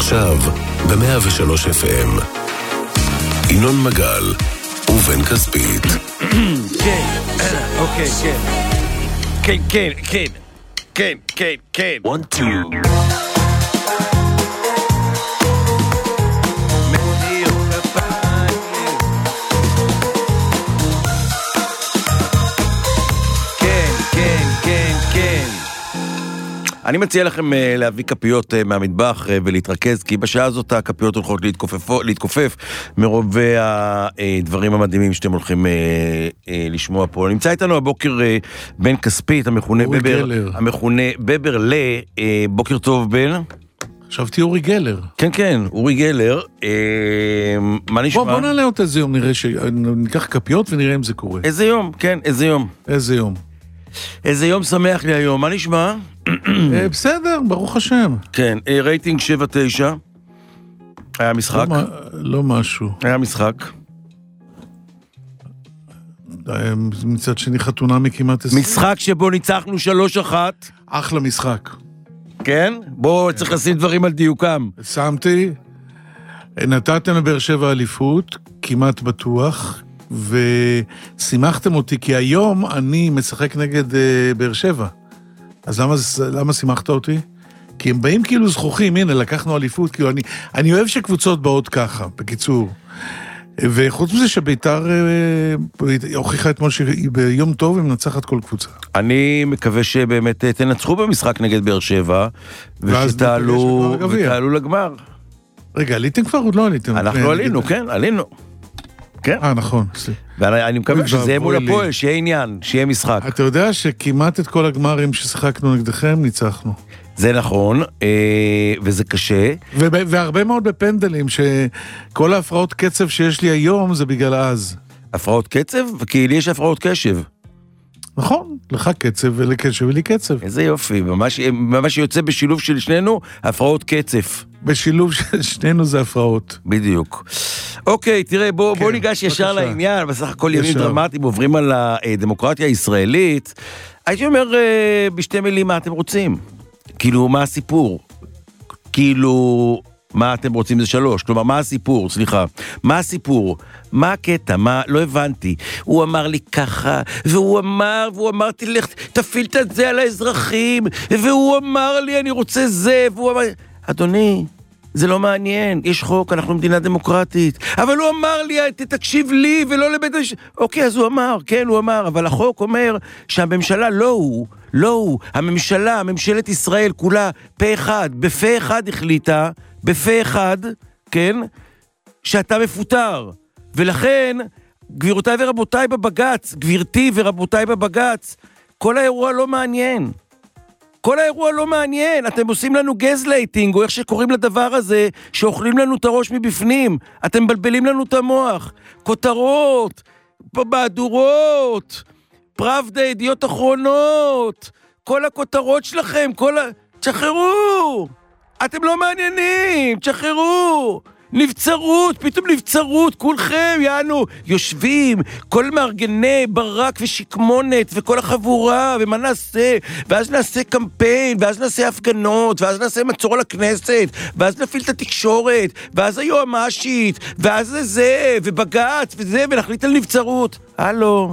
עכשיו ב-103 FM ינון מגל ובן כספית. כן, אוקיי, כן. 1, 2 אני מציע לכם להביא כפיות מהמטבח ולהתרכז, כי בשעה הזאת הכפיות הולכות להתכופף מרוב הדברים המדהימים שאתם הולכים לשמוע פה. נמצא איתנו הבוקר בן כספית, המכונה בבר ל... בוקר טוב בן. חשבתי אורי גלר. כן, אורי גלר. מה נשמע? בוא נעלה אותה איזה יום, נראה שניקח כפיות ונראה אם זה קורה. איזה יום, כן, איזה יום. איזה יום שמח לי היום, מה נשמע? בסדר, ברוך השם. כן, רייטינג 7-9. היה משחק. לא משהו. היה משחק. מצד שני חתונה מכמעט 20. משחק שבו ניצחנו 3-1. אחלה משחק. כן? בואו צריך לשים דברים על דיוקם. שמתי, נתתם לבאר שבע אליפות, כמעט בטוח, ושימחתם אותי, כי היום אני משחק נגד באר שבע. אז למה שימחת אותי? כי הם באים כאילו זכוכים, הנה, לקחנו אליפות, כאילו אני אוהב שקבוצות באות ככה, בקיצור. וחוץ מזה שביתר הוכיחה אתמול שביום טוב הם מנצחת כל קבוצה. אני מקווה שבאמת תנצחו במשחק נגד באר שבע, ושתעלו לגמר. רגע, עליתם כבר? עוד לא עליתם. אנחנו עלינו, כן, עלינו. כן. נכון. ואני מקווה שזה יהיה מול הפועל, שיהיה עניין, שיהיה משחק. אתה יודע שכמעט את כל הגמרים ששיחקנו נגדכם, ניצחנו. זה נכון, וזה קשה. והרבה מאוד בפנדלים, שכל ההפרעות קצב שיש לי היום, זה בגלל אז. הפרעות קצב? כי לי יש הפרעות קשב. נכון, לך קצב ולקשב ולי קצב. איזה יופי, ממש יוצא בשילוב של שנינו, הפרעות קצף. בשילוב של שנינו זה הפרעות. בדיוק. אוקיי, תראה, בוא ניגש ישר לעניין, בסך הכל ימים דרמטיים עוברים על הדמוקרטיה הישראלית. הייתי אומר בשתי מילים מה אתם רוצים. כאילו, מה הסיפור? כאילו, מה אתם רוצים זה 3. כלומר, מה הסיפור? סליחה. מה הסיפור? מה הקטע? לא הבנתי. הוא אמר לי ככה, והוא אמר, תלך, תפיל את זה על האזרחים, והוא אמר לי, אני רוצה זה, והוא אמר... אדוני, זה לא מעניין, יש חוק, אנחנו מדינה דמוקרטית, אבל הוא אמר לי, תקשיב לי ולא לבית... אוקיי, אז הוא אמר, כן, הוא אמר, אבל החוק אומר שהממשלה לא הוא, הממשלה, ממשלת ישראל כולה, פה אחד, בפה אחד החליטה, בפה אחד, כן, שאתה מפוטר, ולכן, גבירותיי ורבותיי בבגץ, גבירתי ורבותיי בבגץ, כל האירוע לא מעניין. כל האירוע לא מעניין, אתם עושים לנו גזלייטינג, או איך שקוראים לדבר הזה, שאוכלים לנו את הראש מבפנים, אתם מבלבלים לנו את המוח, כותרות, בהדורות, פראבדה, ידיעות אחרונות, כל הכותרות שלכם, תשחררו, אתם לא מעניינים, תשחררו, נבצרות, פתאום נבצרות, כולכם, יענו, יושבים, כל מארגני ברק ושקמונת, וכל החבורה, ומה נעשה, ואז נעשה קמפיין, ואז נעשה הפגנות, ואז נעשה מצור על הכנסת, ואז נפיל את התקשורת, ואז היועמ"שית, ואז זה, ובג"ץ, וזה, ונחליט על נבצרות. הלו,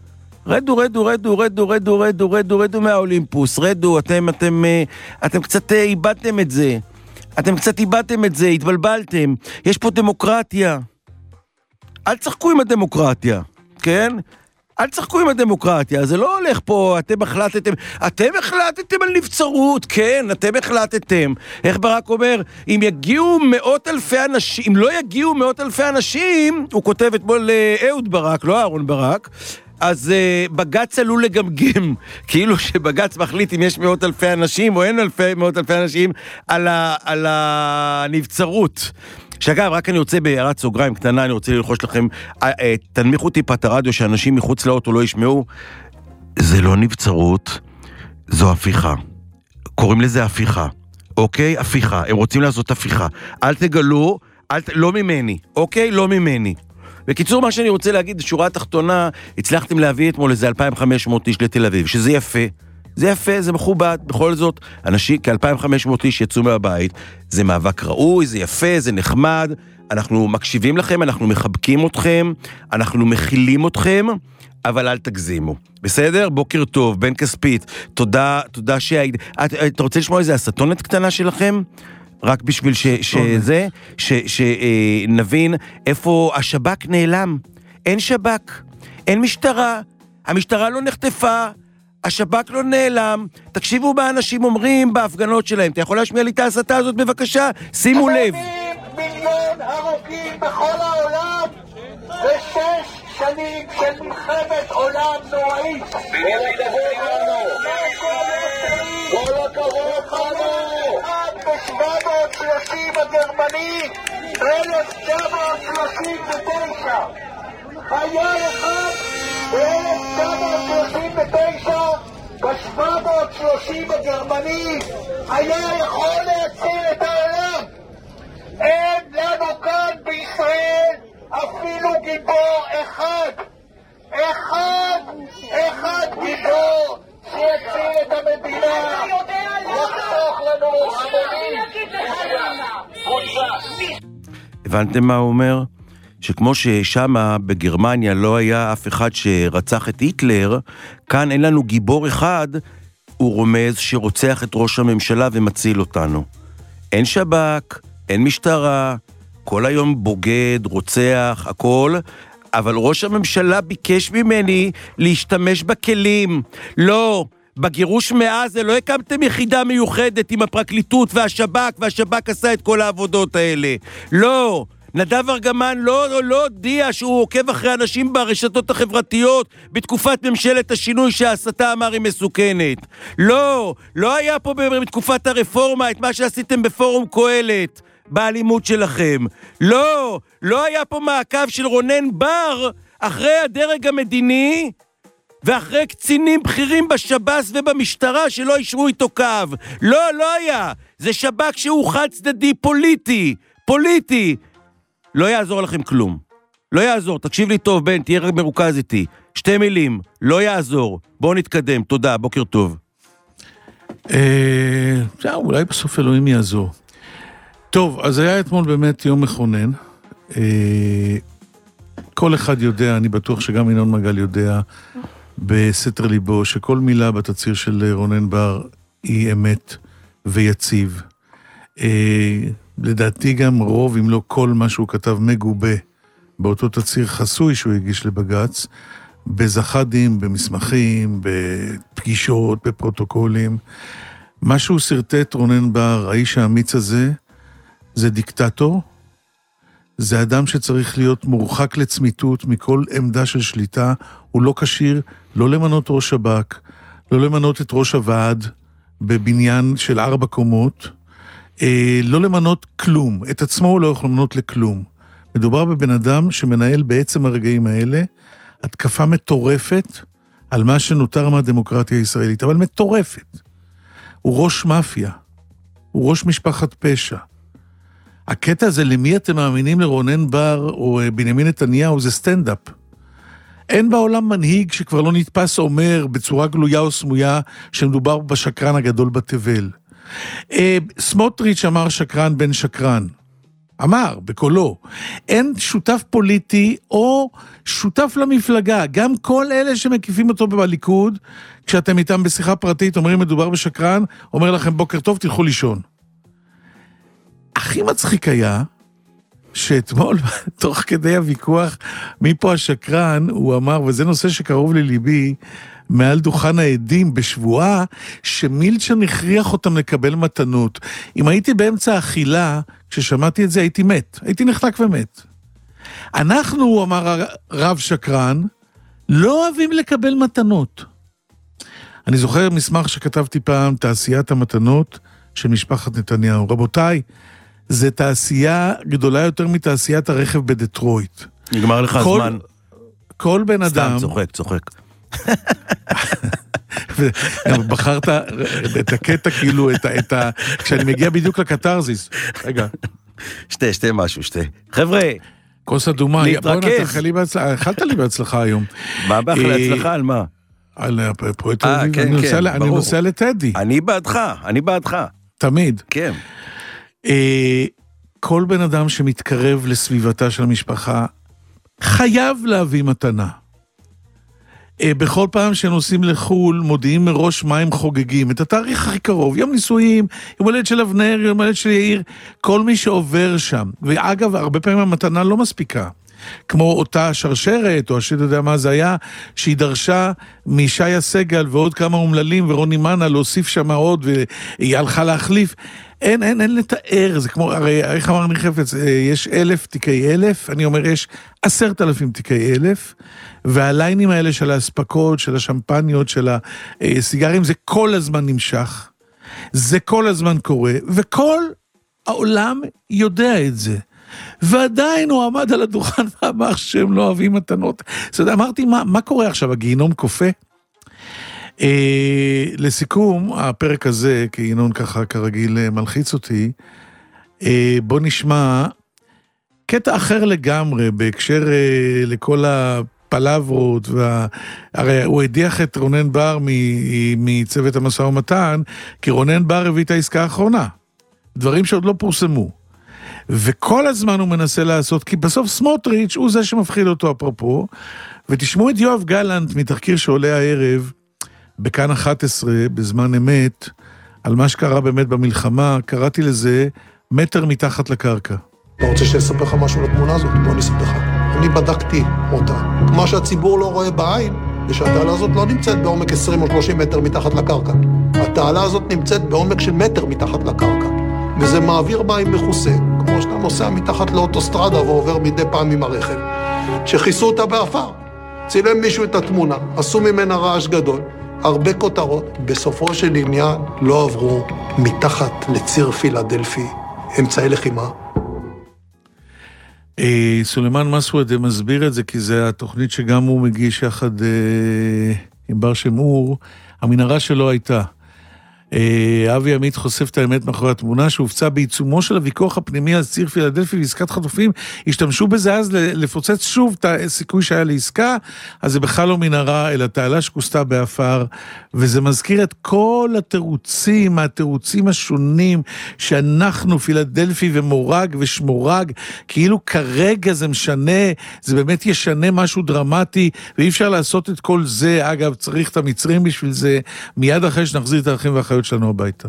רדו מהאולימפוס, רדו, אתם קצת איבדתם את זה. התבלבלתם. יש פה דמוקרטיה. אל תשחקו עם הדמוקרטיה, כן? אל תשחקו עם הדמוקרטיה, זה לא הולך פה, אתם החלטתם על נבצרות, כן, אתם החלטתם. איך ברק אומר, אם לא יגיעו מאות אלפי אנשים, הוא כותב אתמול לאהוד ברק, לא אהרון ברק, אז בג"ץ עלול לגמגם, כאילו שבג"ץ מחליט אם יש מאות אלפי אנשים או אין מאות אלפי אנשים על הנבצרות. שאגב, רק אני רוצה בהערת סוגריים קטנה, אני רוצה ללחוש לכם, תנמיכו טיפה את הרדיו שאנשים מחוץ לאוטו לא ישמעו, זה לא נבצרות, זו הפיכה. קוראים לזה הפיכה, אוקיי? הפיכה, הם רוצים לעשות הפיכה. אל תגלו, לא ממני, אוקיי? לא ממני. בקיצור, מה שאני רוצה להגיד, בשורה התחתונה, הצלחתם להביא אתמול איזה 2,500 איש לתל אביב, שזה יפה, זה יפה, זה מכובד, בכל זאת, אנשים, כ-2,500 איש יצאו מהבית, זה מאבק ראוי, זה יפה, זה נחמד, אנחנו מקשיבים לכם, אנחנו מחבקים אתכם, אנחנו מכילים אתכם, אבל אל תגזימו. בסדר? בוקר טוב, בן כספית, תודה שהיית. אתה רוצה לשמוע איזה הסתונת קטנה שלכם? רק בשביל שנבין איפה השב"כ נעלם. אין שב"כ, אין משטרה, המשטרה לא נחטפה, השב"כ לא נעלם. תקשיבו מה אנשים אומרים בהפגנות שלהם. אתה יכול להשמיע לי את ההסתה הזאת בבקשה? שימו לב. 80 מיליון הרוגים בכל העולם ו6 שנים של מלחמת עולם נוראית. כל הכבוד לנו. עד ב-730 הגרמני ב-1939 היה אחד ב-1939 ב-730 הגרמני היה יכול להציל את העולם. אין לנו כאן בישראל אפילו גיבור אחד גיבור שיציל את המדינה, לחסוך לנו המונים. הבנתם מה הוא אומר? שכמו ששמה בגרמניה לא היה אף אחד שרצח את היטלר, כאן אין לנו גיבור אחד, הוא רומז שרוצח את ראש הממשלה ומציל אותנו. אין שב"כ, אין משטרה, כל היום בוגד, רוצח, הכל, אבל ראש הממשלה ביקש ממני להשתמש בכלים. לא, בגירוש מעזה לא הקמתם יחידה מיוחדת עם הפרקליטות והשב"כ, והשב"כ עשה את כל העבודות האלה. לא, נדב ארגמן לא הודיע שהוא עוקב אחרי אנשים ברשתות החברתיות בתקופת ממשלת השינוי שההסתה אמר היא מסוכנת. לא היה פה בתקופת הרפורמה את מה שעשיתם בפורום קהלת באלימות שלכם. לא היה פה מעקב של רונן בר אחרי הדרג המדיני ואחרי קצינים בכירים בשב"ס ובמשטרה שלא אישרו איתו קו. לא היה. זה שב"כ שהוא חד צדדי פוליטי. לא יעזור לכם כלום. לא יעזור. תקשיב לי טוב, בן, תהיה רק מרוכז איתי. 2 מילים, לא יעזור. בואו נתקדם. תודה, בוקר טוב. אולי בסוף אלוהים יעזור. טוב, אז היה אתמול באמת יום מכונן. כל אחד יודע, אני בטוח שגם ינון מגל יודע, בסתר ליבו, שכל מילה בתצהיר של רונן בר היא אמת ויציב. לדעתי גם רוב, אם לא כל מה שהוא כתב מגובה, באותו תצהיר חסוי שהוא הגיש לבגץ, בזחדים, במסמכים, בפגישות, בפרוטוקולים. מה שהוא סרטט רונן בר, האיש האמיץ הזה, זה דיקטטור, זה אדם שצריך להיות מורחק לצמיתות מכל עמדה של שליטה, הוא לא קשיר, לא למנות ראש שב"כ, לא למנות את ראש הוועד בבניין של 4 קומות, לא למנות כלום, את עצמו הוא לא יכול למנות לכלום. מדובר בבן אדם שמנהל בעצם הרגעים האלה, התקפה מטורפת על מה שנותר מהדמוקרטיה הישראלית, אבל מטורפת. הוא ראש מאפיה, הוא ראש משפחת פשע. הקטע הזה, למי אתם מאמינים, לרונן בר או בנימין נתניהו, זה סטנדאפ. אין בעולם מנהיג שכבר לא נתפס אומר בצורה גלויה או סמויה שמדובר בשקרן הגדול בתבל. סמוטריץ' אמר שקרן בן שקרן. אמר בקולו. אין שותף פוליטי או שותף למפלגה. גם כל אלה שמקיפים אותו בליכוד, כשאתם איתם בשיחה פרטית אומרים מדובר בשקרן, אומר לכם בוקר טוב, תלכו לישון. הכי מצחיק היה שאתמול, תוך כדי הוויכוח, מי פה השקרן, הוא אמר, וזה נושא שקרוב לליבי, מעל דוכן העדים בשבועה, שמילצ'ן הכריח אותם לקבל מתנות. אם הייתי באמצע האכילה, כששמעתי את זה, הייתי מת. הייתי נחלק ומת. אנחנו, הוא אמר רב שקרן, לא אוהבים לקבל מתנות. אני זוכר מסמך שכתבתי פעם, תעשיית המתנות של משפחת נתניהו. רבותיי, זה תעשייה גדולה יותר מתעשיית הרכב בדטרויט. נגמר לך הזמן. כל בן אדם... סתם, צוחק. בחרת את הקטע כאילו, כשאני מגיע בדיוק לקטרזיס. רגע. שתי משהו. חבר'ה, כוס אדומה. להתרכז. אכלת לי בהצלחה היום. מה בהצלחה על מה? על הפועל תל אביב, אני נוסע לטדי. אני בעדך. תמיד. כן. כל בן אדם שמתקרב לסביבתה של המשפחה, חייב להביא מתנה. בכל פעם שנוסעים לחול, מודיעים מראש מה הם חוגגים, את התאריך הכי קרוב, יום נישואים, יום הולדת של אבנר, יום הולדת של יאיר, כל מי שעובר שם. ואגב, הרבה פעמים המתנה לא מספיקה. כמו אותה שרשרת, או השאתה יודע מה זה היה, שהיא דרשה משי הסגל ועוד כמה אומללים ורוני מנה להוסיף שם עוד, והיא הלכה להחליף. אין לתאר, זה כמו, הרי איך אמר ניר חפץ, יש 1,000 תיקי 1,000, אני אומר יש 10,000 תיקי 1,000, והליינים האלה של ההספקות, של השמפניות, של הסיגרים, זה כל הזמן נמשך, זה כל הזמן קורה, וכל העולם יודע את זה. ועדיין הוא עמד על הדוכן ואמר שהם לא אוהבים מתנות. זאת אומרת, אמרתי, מה קורה עכשיו? הגיהנום קופא? לסיכום, הפרק הזה, כי ינון ככה כרגיל מלחיץ אותי, בוא נשמע קטע אחר לגמרי, בהקשר לכל הפלברות, הרי הוא הדיח את רונן בר מצוות המשא ומתן, כי רונן בר הביא את העסקה האחרונה. דברים שעוד לא פורסמו. וכל הזמן הוא מנסה לעשות, כי בסוף סמוטריץ' הוא זה שמפחיד אותו אפרופו, ותשמעו את יואב גלנט מתחקיר שעולה הערב, בכאן 11, בזמן אמת, על מה שקרה באמת במלחמה, קראתי לזה מטר מתחת לקרקע. אתה רוצה שנספר לך משהו לתמונה הזאת? בוא נספר לך. אני בדקתי אותה. מה שהציבור לא רואה בעין, זה שהתעלה הזאת לא נמצאת בעומק 20 או 30 מטר מתחת לקרקע. התעלה הזאת נמצאת בעומק של מטר מתחת לקרקע. וזה מעביר מים מכוסה, כמו שאתה נוסע מתחת לאוטוסטרדה ועובר מדי פעם עם הרכב. שחיסו אותה באפר. צילם מישהו את התמונה, עשו ממנה רעש גדול, הרבה כותרות, בסופו של עניין לא עברו מתחת לציר פילדלפי, אמצעי לחימה. סולימאן מסווד מסביר את זה, כי זה התוכנית שגם הוא מגיש יחד עם בר שמור, המנהרה שלו הייתה. אבי עמית חושף את האמת מאחורי התמונה, שהופצה בעיצומו של הוויכוח הפנימי על ציר פילדלפי ועסקת חטופים, השתמשו בזה אז לפוצץ שוב את הסיכוי שהיה לעסקה, אז זה בכלל לא מנהרה, אלא תעלה שכוסתה באפר, וזה מזכיר את כל התירוצים השונים, שאנחנו פילדלפי ומורג ושמורג, כאילו כרגע זה משנה, זה באמת ישנה משהו דרמטי, ואי אפשר לעשות את כל זה, אגב, צריך את המצרים בשביל זה, מיד אחרי שנחזיר את האחים והאחיות שלנו הביתה.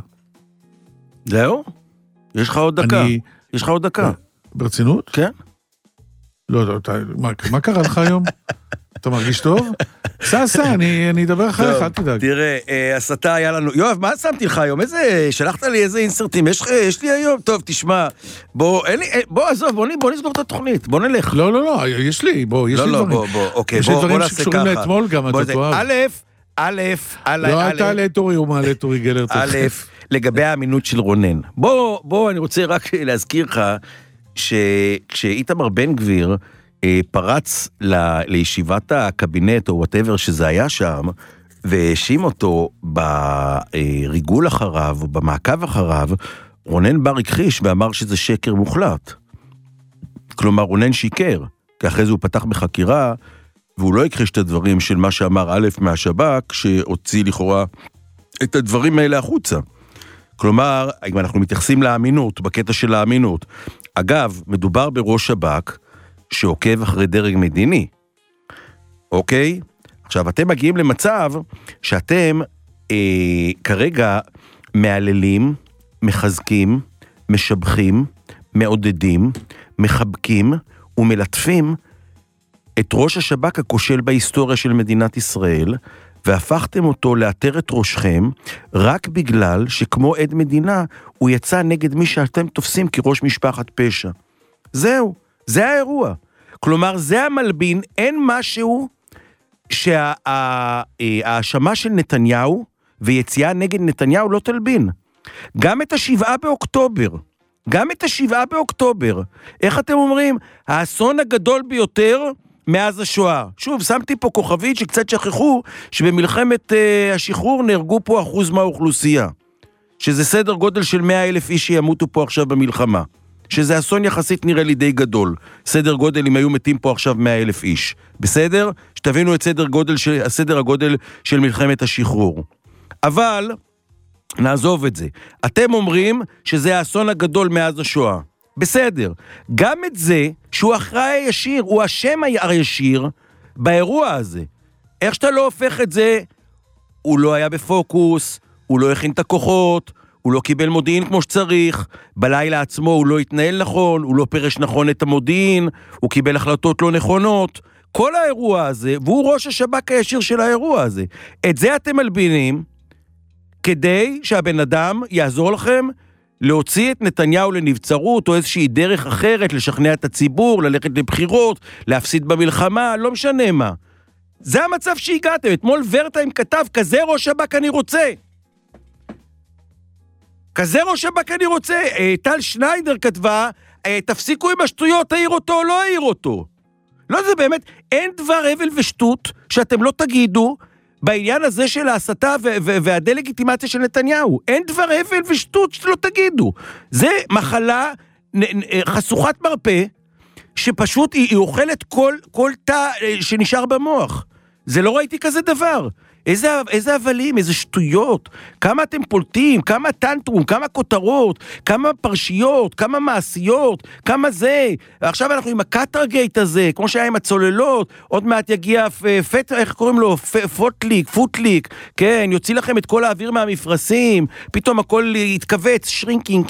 זהו? יש לך עוד דקה. יש לך עוד דקה. ברצינות? כן. לא, מה קרה לך היום? אתה מרגיש טוב? סע, אני אדבר אחריך, אל תדאג. תראה, הסתה היה לנו... יואב, מה שמתי לך היום? שלחת לי איזה אינסרטים, יש לי היום? טוב, תשמע, עזוב, בוא נסגור את התוכנית, בוא נלך. לא, יש לי דברים. אוקיי, יש לי דברים שקשורים לאתמול גם, אתה תאהב. לא, אל תעלה את אורי, הוא מעלה את אורי גלר. לגבי האמינות של רונן. בוא, אני רוצה רק להזכיר לך, שכשאיתמר בן גביר פרץ לישיבת הקבינט, או whatever שזה היה שם, והאשים אותו בריגול אחריו, או במעקב אחריו, רונן בר הכחיש ואמר שזה שקר מוחלט. כלומר, רונן שיקר, כי אחרי זה הוא פתח בחקירה, והוא לא הכחיש את הדברים של מה שאמר א' מהשב"כ, שהוציא לכאורה את הדברים האלה החוצה. כלומר, אם אנחנו מתייחסים לאמינות, בקטע של האמינות, אגב, מדובר בראש שב"כ, שעוקב אחרי דרג מדיני. אוקיי? עכשיו, אתם מגיעים למצב שאתם כרגע מעללים, מחזקים, משבחים, מעודדים, מחבקים ומלטפים את ראש השב"כ הכושל בהיסטוריה של מדינת ישראל, והפכתם אותו לאתר את ראשכם, רק בגלל שכמו עד מדינה, הוא יצא נגד מי שאתם תופסים כראש משפחת פשע. זהו, זה האירוע. כלומר, זה המלבין, אין משהו שההאשמה של נתניהו ויציאה נגד נתניהו לא תלבין. גם את 7 באוקטובר, איך אתם אומרים? האסון הגדול ביותר מאז השואה. שוב, שמתי פה כוכבית שקצת שכחו שבמלחמת השחרור נהרגו פה 1% מהאוכלוסייה. שזה סדר גודל של 100,000 איש שימותו פה עכשיו במלחמה. שזה אסון יחסית נראה לי די גדול. סדר גודל, אם היו מתים פה עכשיו 100,000 איש. בסדר? שתבינו את סדר הגודל של מלחמת השחרור. אבל, נעזוב את זה. אתם אומרים שזה האסון הגדול מאז השואה. בסדר. גם את זה, שהוא אחראי הישיר, הוא השם הישיר באירוע הזה. איך שאתה לא הופך את זה, הוא לא היה בפוקוס, הוא לא הכין את הכוחות, הוא לא קיבל מודיעין כמו שצריך, בלילה עצמו הוא לא התנהל נכון, הוא לא פרש נכון את המודיעין, הוא קיבל החלטות לא נכונות, כל האירוע הזה, והוא ראש השב"כ הישיר של האירוע הזה. את זה אתם מלבינים, כדי שהבן אדם יעזור לכם להוציא את נתניהו לנבצרות, או איזושהי דרך אחרת, לשכנע את הציבור, ללכת לבחירות, להפסיד במלחמה, לא משנה מה. זה המצב שהגעתם. אתמול ורטיים כתב, כזה ראש שב"כ אני רוצה. כזה ראש שב"כ אני רוצה. טל שניידר כתבה, תפסיקו עם השטויות, תעיר אותו או לא העיר אותו. לא, זה באמת, אין דבר הבל ושטות שאתם לא תגידו בעניין הזה של ההסתה והדלגיטימציה של נתניהו. אין דבר הבל ושטות שאתם לא תגידו. זה מחלה חשוכת מרפא, שפשוט היא אוכלת כל תא שנשאר במוח. זה לא ראיתי כזה דבר. איזה הבלים, איזה שטויות, כמה אתם פולטים, כמה טנטרום, כמה כותרות, כמה פרשיות, כמה מעשיות, כמה זה. עכשיו אנחנו עם הקטרגייט הזה, כמו שהיה עם הצוללות, עוד מעט יגיע איך קוראים לו? פוטליק, כן, יוציא לכם את כל האוויר מהמפרסים, פתאום הכל יתכווץ, שרינקינג,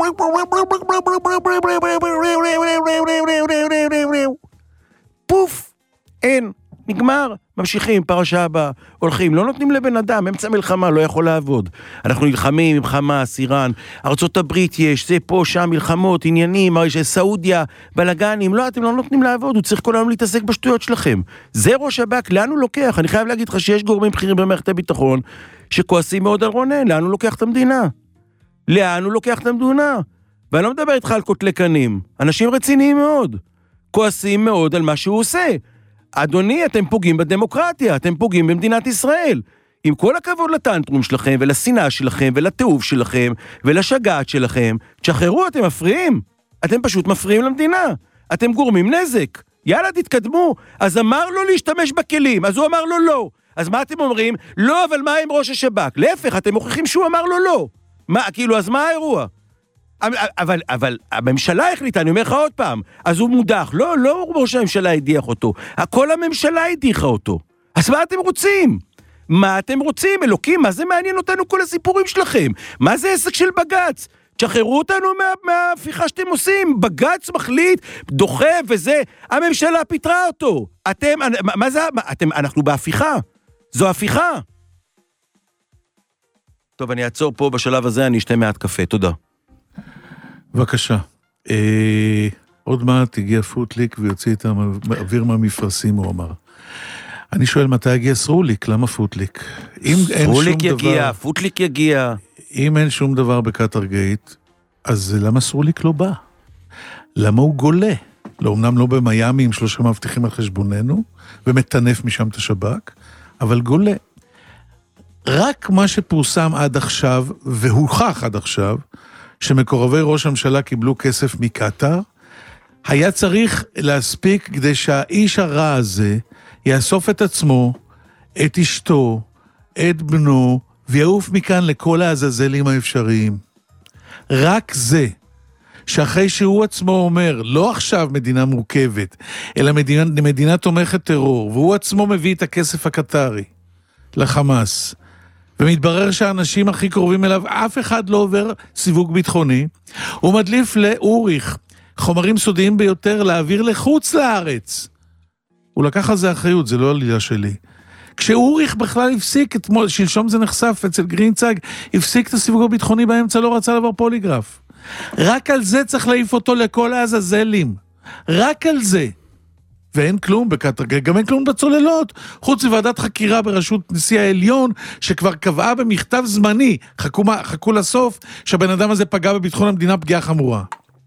פוף, אין. נגמר, ממשיכים, פרשה הבאה, הולכים, לא נותנים לבן אדם, אמצע מלחמה, לא יכול לעבוד. אנחנו נלחמים עם חמאס, איראן, ארצות הברית יש, זה פה, שם, מלחמות, עניינים, סעודיה, בלגנים, לא, אתם לא נותנים לעבוד, הוא צריך כל היום להתעסק בשטויות שלכם. זה ראש שב"כ, לאן הוא לוקח? אני חייב להגיד לך שיש גורמים בכירים במערכת הביטחון, שכועסים מאוד על רונן, לאן הוא לוקח את המדינה? לאן הוא לוקח את המדינה? ואני לא מדבר איתך על קוטלי קנים, אנשים רציניים מאוד, כועסים מאוד על מה שהוא עושה. אדוני, אתם פוגעים בדמוקרטיה, אתם פוגעים במדינת ישראל. עם כל הכבוד לטנטרום שלכם, ולשנאה שלכם, ולתיעוב שלכם, ולשגעת שלכם, תשחררו, אתם מפריעים. אתם פשוט מפריעים למדינה. אתם גורמים נזק. יאללה, תתקדמו. אז אמר לו להשתמש בכלים, אז הוא אמר לו לא. אז מה אתם אומרים? לא, אבל מה עם ראש השב"כ? להפך, אתם מוכיחים שהוא אמר לו לא. מה, כאילו, אז מה האירוע? אבל הממשלה החליטה, אני אומר לך עוד פעם, אז הוא מודח, לא ראש הממשלה הדיח אותו, כל הממשלה הדיחה אותו. אז מה אתם רוצים? מה אתם רוצים, אלוקים? מה זה מעניין אותנו כל הסיפורים שלכם? מה זה עסק של בגץ? תשחררו אותנו מההפיכה שאתם עושים, בגץ מחליט, דוחה וזה, הממשלה פיתרה אותו. מה זה, אנחנו בהפיכה, זו הפיכה. טוב, אני אעצור פה בשלב הזה, אני אשתה מעט קפה, תודה. בבקשה. עוד מעט הגיע פוטליק ויוציא את האוויר מהמפרסים, הוא אמר. אני שואל מתי הגיע סרוליק, למה פוטליק? סרוליק יגיע, פוטליק יגיע. אם אין שום דבר בקטרגייט, אז למה סרוליק לא בא? למה הוא גולה? לא, אמנם לא במיימי עם 3 מבטיחים על חשבוננו, ומתנף משם את השב"כ, אבל גולה. רק מה שפורסם עד עכשיו, והוכח עד עכשיו, שמקורבי ראש הממשלה קיבלו כסף מקטר, היה צריך להספיק כדי שהאיש הרע הזה יאסוף את עצמו, את אשתו, את בנו, ויעוף מכאן לכל העזאזלים האפשריים. רק זה, שאחרי שהוא עצמו אומר, לא עכשיו מדינה מורכבת, אלא מדינה תומכת טרור, והוא עצמו מביא את הכסף הקטרי לחמאס, ומתברר שהאנשים הכי קרובים אליו, אף אחד לא עובר סיווג ביטחוני, הוא מדליף לאוריך חומרים סודיים ביותר להעביר לחוץ לארץ. הוא לקח על זה אחריות, זה לא עלילה שלי. כשאוריך בכלל הפסיק, שלשום זה נחשף אצל גרינצג, הפסיק את הסיווג הביטחוני באמצע, לא רצה לעבור פוליגרף. רק על זה צריך להעיף אותו לכל העזאזלים. רק על זה. ואין כלום בקטרגייט, גם אין כלום בצוללות, חוץ מוועדת חקירה בראשות נשיא העליון, שכבר קבעה במכתב זמני, חכו לסוף, שהבן אדם הזה פגע בביטחון המדינה פגיעה חמורה.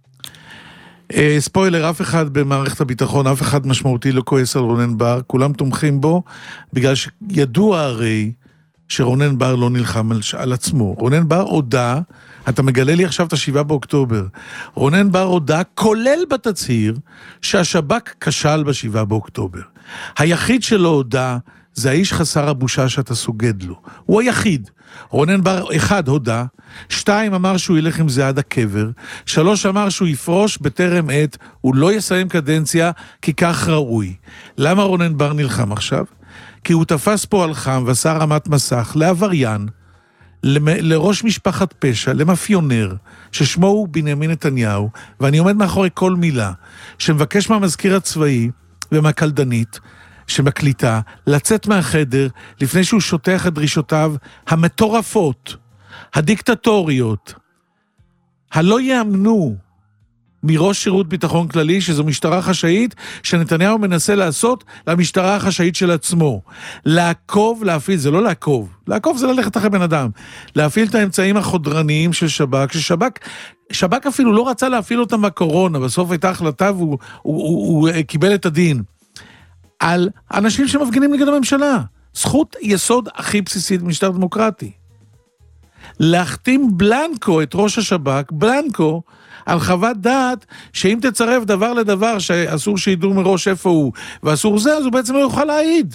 ספוילר, אף אחד במערכת הביטחון, אף אחד משמעותי לא כועס על רונן בר, כולם תומכים בו, בגלל שידוע הרי, שרונן בר לא נלחם על עצמו. רונן בר הודע, אתה מגלה לי עכשיו את 7 באוקטובר, רונן בר הודע, כולל בתצהיר, שהשב"כ כשל ב7 באוקטובר. היחיד שלא הודע, זה האיש חסר הבושה שאתה סוגד לו. הוא היחיד. רונן בר 1 הודע, 2 אמר שהוא ילך עם זה עד הקבר, 3 אמר שהוא יפרוש בטרם עת, הוא לא יסיים קדנציה, כי כך ראוי. למה רונן בר נלחם עכשיו? כי הוא תפס פה על חם ועשה רמת מסך לעבריין, לראש משפחת פשע, למאפיונר, ששמו הוא בנימין נתניהו, ואני עומד מאחורי כל מילה, שמבקש מהמזכיר הצבאי ומהקלדנית, שמקליטה, לצאת מהחדר, לפני שהוא שוטח את דרישותיו המטורפות, הדיקטטוריות, הלא יאמנו, מראש שירות ביטחון כללי, שזו משטרה חשאית, שנתניהו מנסה לעשות למשטרה החשאית של עצמו. לעקוב, להפעיל, זה לא לעקוב. לעקוב זה ללכת אחרי בן אדם. להפעיל את האמצעים החודרניים של שב"כ, שב"כ אפילו לא רצה להפעיל אותם בקורונה, בסוף הייתה החלטה והוא קיבל את הדין. על אנשים שמפגינים נגד הממשלה. זכות יסוד הכי בסיסית במשטר דמוקרטי. להחתים בלנקו את ראש השב"כ, בלנקו, על חוות דעת שאם תצרף דבר לדבר שאסור שידעו מראש איפה הוא, ואסור זה, אז הוא בעצם לא יוכל להעיד.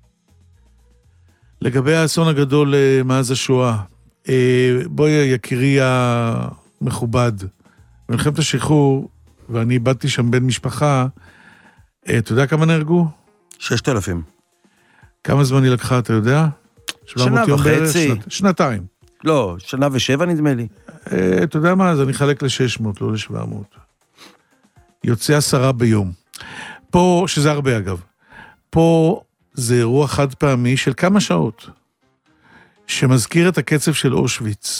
לגבי האסון הגדול מאז השואה, בואי יקירי המכובד, מלחמת השחרור, ואני איבדתי שם בן משפחה, אתה יודע כמה נהרגו? 6,000. כמה זמן היא לקחה, אתה יודע? 1.5. שנתיים. לא, 1.7 נדמה לי. אתה יודע מה? אז אני חלק ל-600, לא ל-700. יוצא 10 ביום. פה, שזה הרבה אגב, פה זה אירוע חד פעמי של כמה שעות, שמזכיר את הקצב של אושוויץ.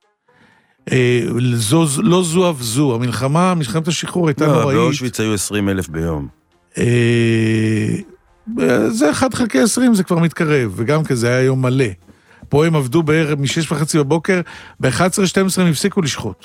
לא זו אף זו, מלחמת השחרור הייתה נוראית. לא, באושוויץ היו 20,000 ביום. זה 1/20, זה כבר מתקרב, וגם כזה היה יום מלא. פה הם עבדו בערב מ-6:30 בבוקר, ב-11-12 הם הפסיקו לשחוט.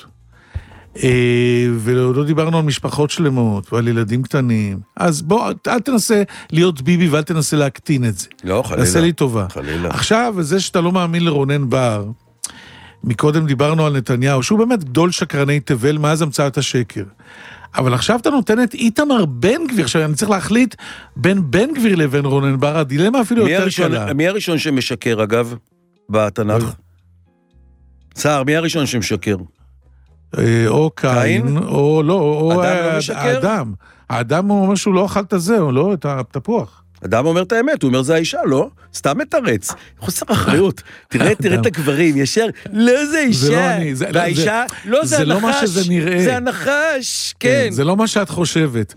ולא דיברנו על משפחות שלמות, ועל ילדים קטנים. אז בוא, אל תנסה להיות ביבי, ואל תנסה להקטין את זה. לא, חלילה. תעשה לי טובה. חלילה. עכשיו, זה שאתה לא מאמין לרונן בר, מקודם דיברנו על נתניהו, שהוא באמת גדול שקרני תבל, מאז המצאת השקר. אבל עכשיו אתה נותן את איתמר בן גביר, עכשיו אני צריך להחליט בין בן גביר לבין רונן בר, הדילמה אפילו יותר קלה. מי הראשון שמשקר אגב, בתנ"ך? סער, מי הראשון שמשקר? או קין, או לא, או האדם. האדם הוא אומר שהוא לא אכל את זה, או לא, את התפוח. אדם אומר את האמת, הוא אומר זה האישה, לא? סתם מתרץ. חוסר אחריות. תראה את הגברים, ישר, לא זה אישה. והאישה, לא זה הנחש. זה הנחש, כן. זה לא מה שאת חושבת.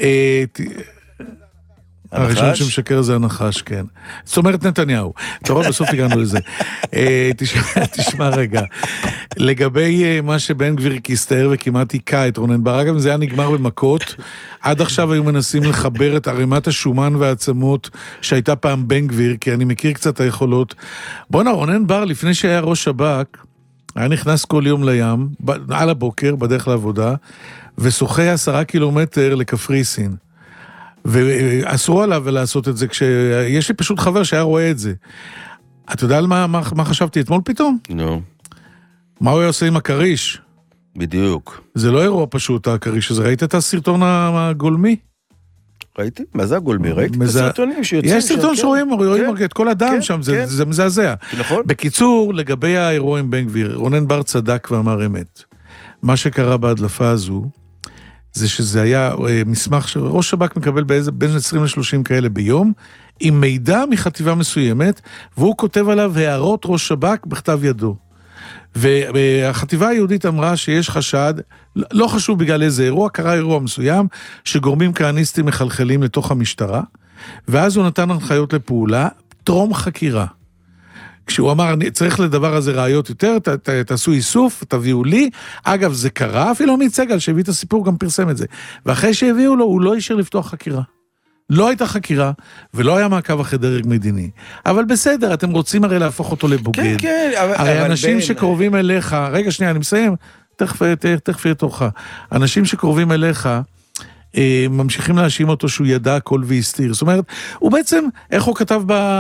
הראשון שמשקר זה הנחש, כן. זאת אומרת נתניהו. טוב, בסוף הגענו לזה. תשמע רגע. לגבי מה שבן גביר כיסתר וכמעט עיקה את רונן בר, אגב, זה היה נגמר במכות. עד עכשיו היו מנסים לחבר את ערימת השומן והעצמות שהייתה פעם בן גביר, כי אני מכיר קצת היכולות. בוא'נה, רונן בר, לפני שהיה ראש שב"כ, היה נכנס כל יום לים, על הבוקר, בדרך לעבודה, ושוחה 10 קילומטר לקפריסין. ואסרו עליו לעשות את זה, יש לי פשוט חבר שהיה רואה את זה. אתה יודע על מה חשבתי אתמול פתאום? נו. מה הוא היה עושה עם הקריש? בדיוק. זה לא אירוע פשוט, הקריש הזה. ראית את הסרטון הגולמי? ראיתי? מה זה הגולמי? ראיתי את הסרטונים שיוצאים שם. יש סרטון שרואים את כל אדם שם, זה מזעזע. נכון. בקיצור, לגבי האירוע עם בן גביר, רונן בר צדק ואמר אמת. מה שקרה בהדלפה הזו, זה שזה היה מסמך שראש שב"כ מקבל בין 20 ל-30 כאלה ביום, עם מידע מחטיבה מסוימת, והוא כותב עליו הערות ראש שב"כ בכתב ידו. והחטיבה היהודית אמרה שיש חשד, לא חשוב בגלל איזה אירוע, קרה אירוע מסוים, שגורמים כהניסטים מחלחלים לתוך המשטרה, ואז הוא נתן הנחיות לפעולה, טרום חקירה. כשהוא אמר, צריך לדבר הזה ראיות יותר, תעשו איסוף, תביאו לי. אגב, זה קרה, אפילו עמית סגל, שהביא את הסיפור, גם פרסם את זה. ואחרי שהביאו לו, הוא לא אישר לפתוח חקירה. לא הייתה חקירה, ולא היה מעקב אחרי דרג מדיני. אבל בסדר, אתם רוצים הרי להפוך אותו לבוגד. כן, כן. הרי אנשים שקרובים אליך, רגע שנייה, אני מסיים, תכף יהיה תורך. אנשים שקרובים אליך, ממשיכים להאשים אותו שהוא ידע הכל והסתיר. זאת אומרת, הוא בעצם, איך הוא כתב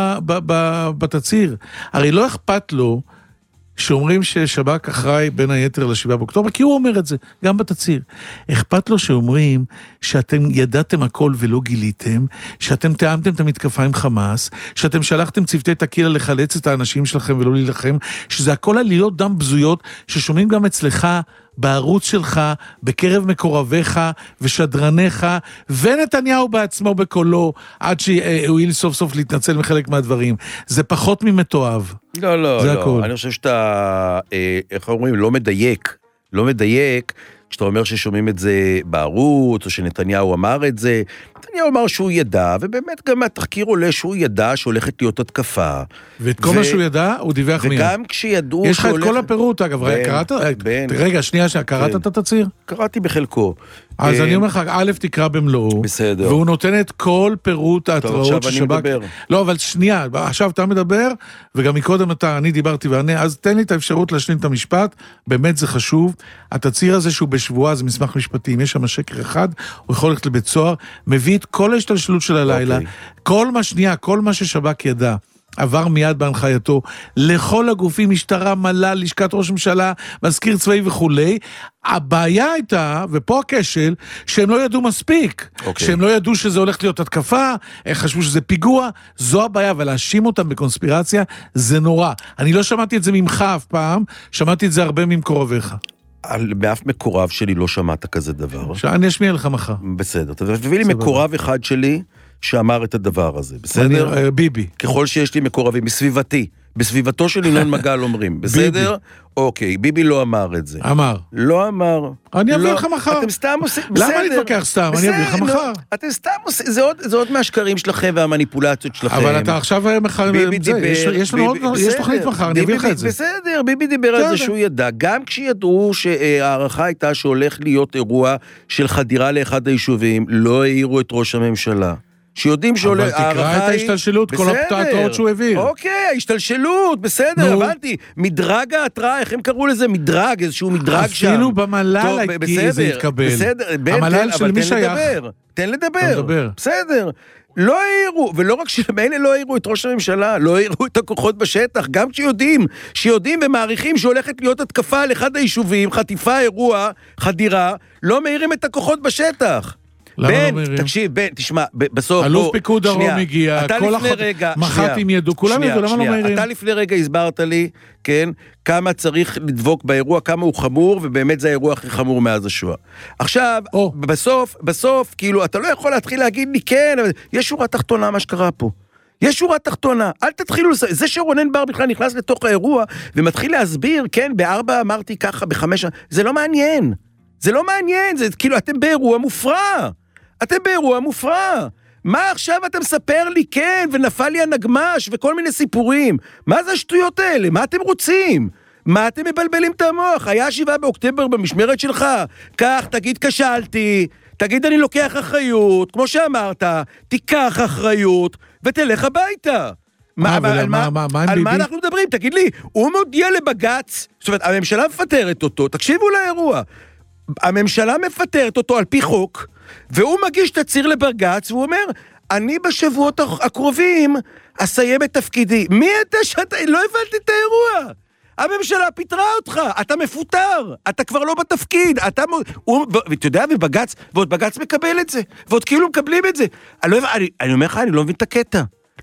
בתצהיר? הרי לא אכפת לו שאומרים ששב"כ אחראי בין היתר ל7 באוקטובר, כי הוא אומר את זה, גם בתצהיר. אכפת לו שאומרים שאתם ידעתם הכל ולא גיליתם, שאתם תאמתם את המתקפה עם חמאס, שאתם שלחתם צוותי תקילה לחלץ את האנשים שלכם ולא להילחם, שזה הכל עלילות דם בזויות, ששומעים גם אצלך, בערוץ שלך, בקרב מקורביך ושדרניך, ונתניהו בעצמו בקולו, עד שהוא סוף סוף להתנצל מחלק מהדברים. זה פחות ממתואב. לא. אני חושב שאתה, איך אומרים, לא מדייק, כשאתה אומר ששומעים את זה בערוץ, או שנתניהו אמר את זה, נתניהו אמר שהוא ידע, ובאמת גם מהתחקיר עולה שהוא ידע שהולכת להיות התקפה. ואת כל מה שהוא ידע, הוא דיווח מיד. וגם כשידעו... יש לך את כל הפירוט, אגב, רגע, שנייה, קראת את התצהיר? קראתי בחלקו. אז אני אומר לך, א' תקרא במלואו, בסדר. והוא נותן את כל פירוט ההתראות ששב"כ... עכשיו אני מדבר. לא, אבל שנייה, עכשיו אתה מדבר, וגם מקודם אני דיברתי וענה, אז תן לי את האפשרות להשלים את המשפט, באמת זה חשוב. התצהיר הזה שהוא בשבועה, זה מסמך משפטי, אם יש שם שקר אחד, הוא יכול ללכת לבית סוהר, מביא את כל ההשתלשלות של הלילה, כל מה ששב"כ ידע, עבר מיד בהנחייתו, לכל הגופים, משטרה, מל"ל, לשכת ראש ממשלה, מזכיר צבאי וכולי. הבעיה הייתה, ופה הכשל, שהם לא ידעו מספיק, שהם לא ידעו שזה הולך להיות התקפה, חשבו שזה פיגוע, זו הבעיה, ולהאשים אותם בקונספירציה, זה נורא. אני לא שמעתי את זה ממך אף פעם, שמעתי את זה הרבה ממקורביך. באף מקורב שלי לא שמעת כזה דבר. אני אשמיע לך מחר. בסדר, תביא לי מקורב אחד שלי, שאמר את הדבר הזה, בסדר? ביבי. ככל שיש לי מקורבים, בסביבתי, בסביבתו של ינון מגל אומרים, בסדר? אוקיי, ביבי לא אמר את זה. אמר. לא אמר. אני אביא לך מחר. אתם סתם עושים, בסדר. למה להתווכח סתם? אני אביא לך מחר. אתם סתם עושים, זה עוד מהשקרים שלכם והמניפולציות שלכם. אבל אתה עכשיו מחר, יש תוכנית מחר, אני אביא לך את זה. בסדר, ביבי דיבר על זה שהוא ידע, גם כשידעו שהערכה הייתה שהולך להיות אירוע של חדירה לאחד היישובים, לא העירו את ראש הממשלה. שיודעים שעולה... אבל תקרא את ההשתלשלות, כל הפתעות שהוא הביא. אוקיי, ההשתלשלות, בסדר, הבנתי. מדרג ההתראה, איך הם קראו לזה? מדרג, איזשהו מדרג שם. אפילו במל"ל זה התקבל. בסדר, המל"ל של מי שייך. תן לדבר. בסדר. לא העירו, ולא רק שמאלה לא העירו את ראש הממשלה, לא העירו את הכוחות בשטח, גם שיודעים ומעריכים שהולכת להיות התקפה על אחד היישובים, חטיפה, אירוע, חדירה, לא מעירים את הכוחות בשטח. בן, תקשיב, בן, תשמע, בסוף... אלוף פיקוד דרום הגיע, כל מח"טים ידעו, כולם ידעו, למה לא מהירים? אתה לפני רגע הסברת לי, כן, כמה צריך לדבוק באירוע, כמה הוא חמור, ובאמת זה האירוע הכי חמור מאז השואה. עכשיו, בסוף, כאילו, אתה לא יכול להתחיל להגיד לי, כן, יש שורה תחתונה מה שקרה פה. יש שורה תחתונה, אל תתחילו, זה שרונן בר בכלל נכנס לתוך האירוע, ומתחיל להסביר, כן, ב4 אמרתי ככה, ב5, זה לא מעניין. זה לא מעניין, זה כאילו, אתם באירוע מופרע. מה עכשיו אתה מספר לי, כן, ונפל לי הנגמש, וכל מיני סיפורים? מה זה השטויות האלה? מה אתם רוצים? מה אתם מבלבלים את המוח? היה 7 באוקטובר במשמרת שלך? כך, תגיד כשלתי, תגיד אני לוקח אחריות, כמו שאמרת, תיקח אחריות, ותלך הביתה. על מה אנחנו מדברים? תגיד לי, הוא מודיע לבג"ץ, זאת אומרת, הממשלה מפטרת אותו, תקשיבו לאירוע, הממשלה מפטרת אותו על פי חוק, והוא מגיש תצהיר לבג"ץ, והוא אומר, אני בשבועות הקרובים אסיים את תפקידי. מי אתה שאתה? לא הבנתי את האירוע. הממשלה פיטרה אותך, אתה מפוטר, אתה כבר לא בתפקיד, ואתה יודע, ועוד בג"ץ מקבל את זה, ועוד כאילו מקבלים את זה. אני אומר לך, אני לא מבין את הקטע.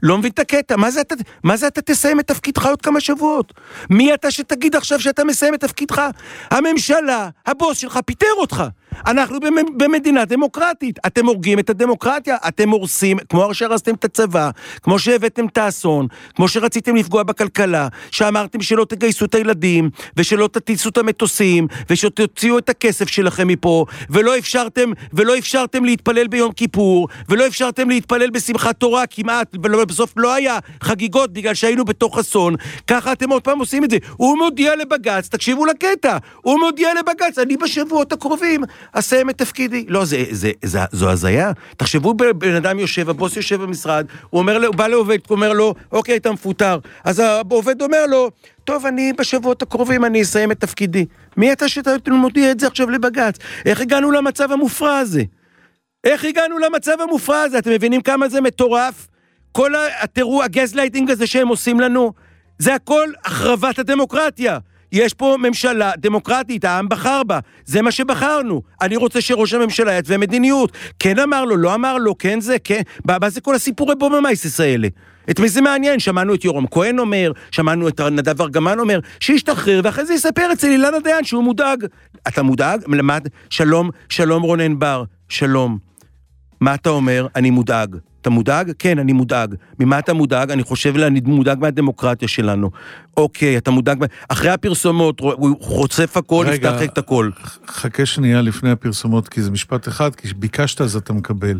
מה זה אתה תסיים את תפקידך עוד כמה שבועות? מי אתה שתגיד עכשיו שאתה מסיים את תפקידך? הממשלה, הבוס שלך פיטר אותך. אנחנו במדינה דמוקרטית. אתם הורגים את הדמוקרטיה, אתם הורסים, כמו שהרסתם את הצבא, כמו שהבאתם את האסון, כמו שרציתם לפגוע בכלכלה, שאמרתם שלא תגייסו את הילדים, ושלא תטיסו את המטוסים, ושתוציאו את הכסף שלכם מפה, ולא אפשרתם להתפלל ביום כיפור, ולא אפשרתם להתפלל בשמחת תורה כמעט, בסוף לא היה חגיגות בגלל שהיינו בתוך אסון. ככה אתם עוד פעם עושים את זה. הוא מודיע לבג"ץ, תקשיבו לקטע, הוא מודיע לבג"ץ, אני בשבועות הקרובים אסיים את תפקידי. לא, זו הזיה. תחשבו, בן אדם יושב, הבוס יושב במשרד, הוא בא לעובד, הוא אומר לו, אוקיי, אתה מפוטר. אז העובד אומר לו, טוב, אני בשבועות הקרובים, אני אסיים את תפקידי. מי אתה שאתה מודיע את זה עכשיו לבג"ץ? איך הגענו למצב המופרע הזה? איך הגענו למצב המופרע הזה? אתם מבינים כמה זה מטורף? כל הגזלייטינג הזה שהם עושים לנו, זה הכל החרבת הדמוקרטיה. יש פה ממשלה דמוקרטית, העם בחר בה, זה מה שבחרנו. אני רוצה שראש הממשלה יתווה מדיניות. כן אמר לו, לא אמר לו, כן זה, כן. מה זה כל הסיפורי בוממייסס האלה? את מי זה מעניין? שמענו את יורם כהן אומר, שמענו את נדב ארגמן אומר, שישתחרר, ואחרי זה יספר אצל אילנה דיין שהוא מודאג. אתה מודאג? למד? שלום, שלום רונן בר, שלום. מה אתה אומר? אני מודאג. אתה מודאג? כן, אני מודאג. ממה אתה מודאג? אני חושב אני מודאג מהדמוקרטיה שלנו. אוקיי, אתה מודאג... אחרי הפרסומות, הוא חושף הכל, יפתח את הכל. חכה שנייה לפני הפרסומות, כי זה משפט אחד, כי ביקשת אז אתה מקבל.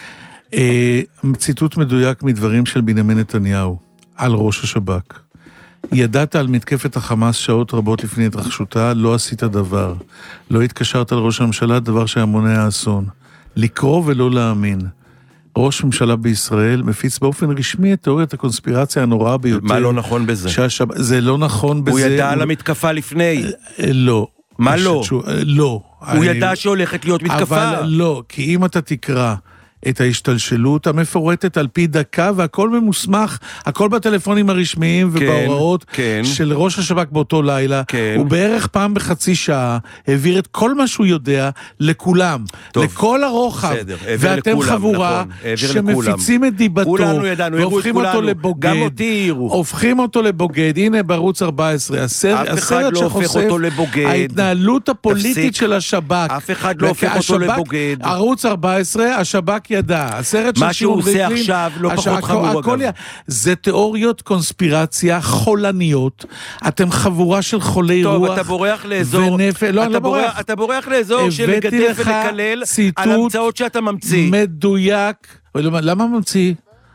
ציטוט מדויק מדברים של בנימין נתניהו, על ראש השב"כ. ידעת על מתקפת החמאס שעות רבות לפני התרחשותה, לא עשית דבר. לא התקשרת על ראש הממשלה, דבר שהיה מונע אסון. לקרוא ולא להאמין. ראש ממשלה בישראל מפיץ באופן רשמי את תיאוריית הקונספירציה הנוראה ביותר. מה לא נכון בזה? זה לא נכון בזה. הוא ידע על המתקפה לפני. לא. מה לא? לא. הוא ידע שהולכת להיות מתקפה. אבל לא, כי אם אתה תקרא את ההשתלשלות המפורטת על פי דקה, והכל ממוסמך, הכל בטלפונים הרשמיים ובהוראות של ראש השב"כ באותו לילה, הוא בערך פעם בחצי שעה העביר את כל מה שהוא יודע לכולם, לכל הרוחב, ואתם חבורה שמפיצים את דיבתו, והופכים אותו לבוגד, גם אותי העירו. הופכים אותו לבוגד, הנה בערוץ 14, הסרט שחושף ההתנהלות הפוליטית של השב"כ, אף אחד לא הופך אותו לבוגד. ערוץ 14, השב"כ ידע, הסרט מה שהוא עושה עכשיו לא פחות חמור אגב. זה תיאוריות קונספירציה חולניות, אתם חבורה של חולי רוח. טוב, אתה בורח לאזור, אתה בורח לאזור של לגדף ולקלל על המצאות שאתה ממציא. מדויק, למה ממציא?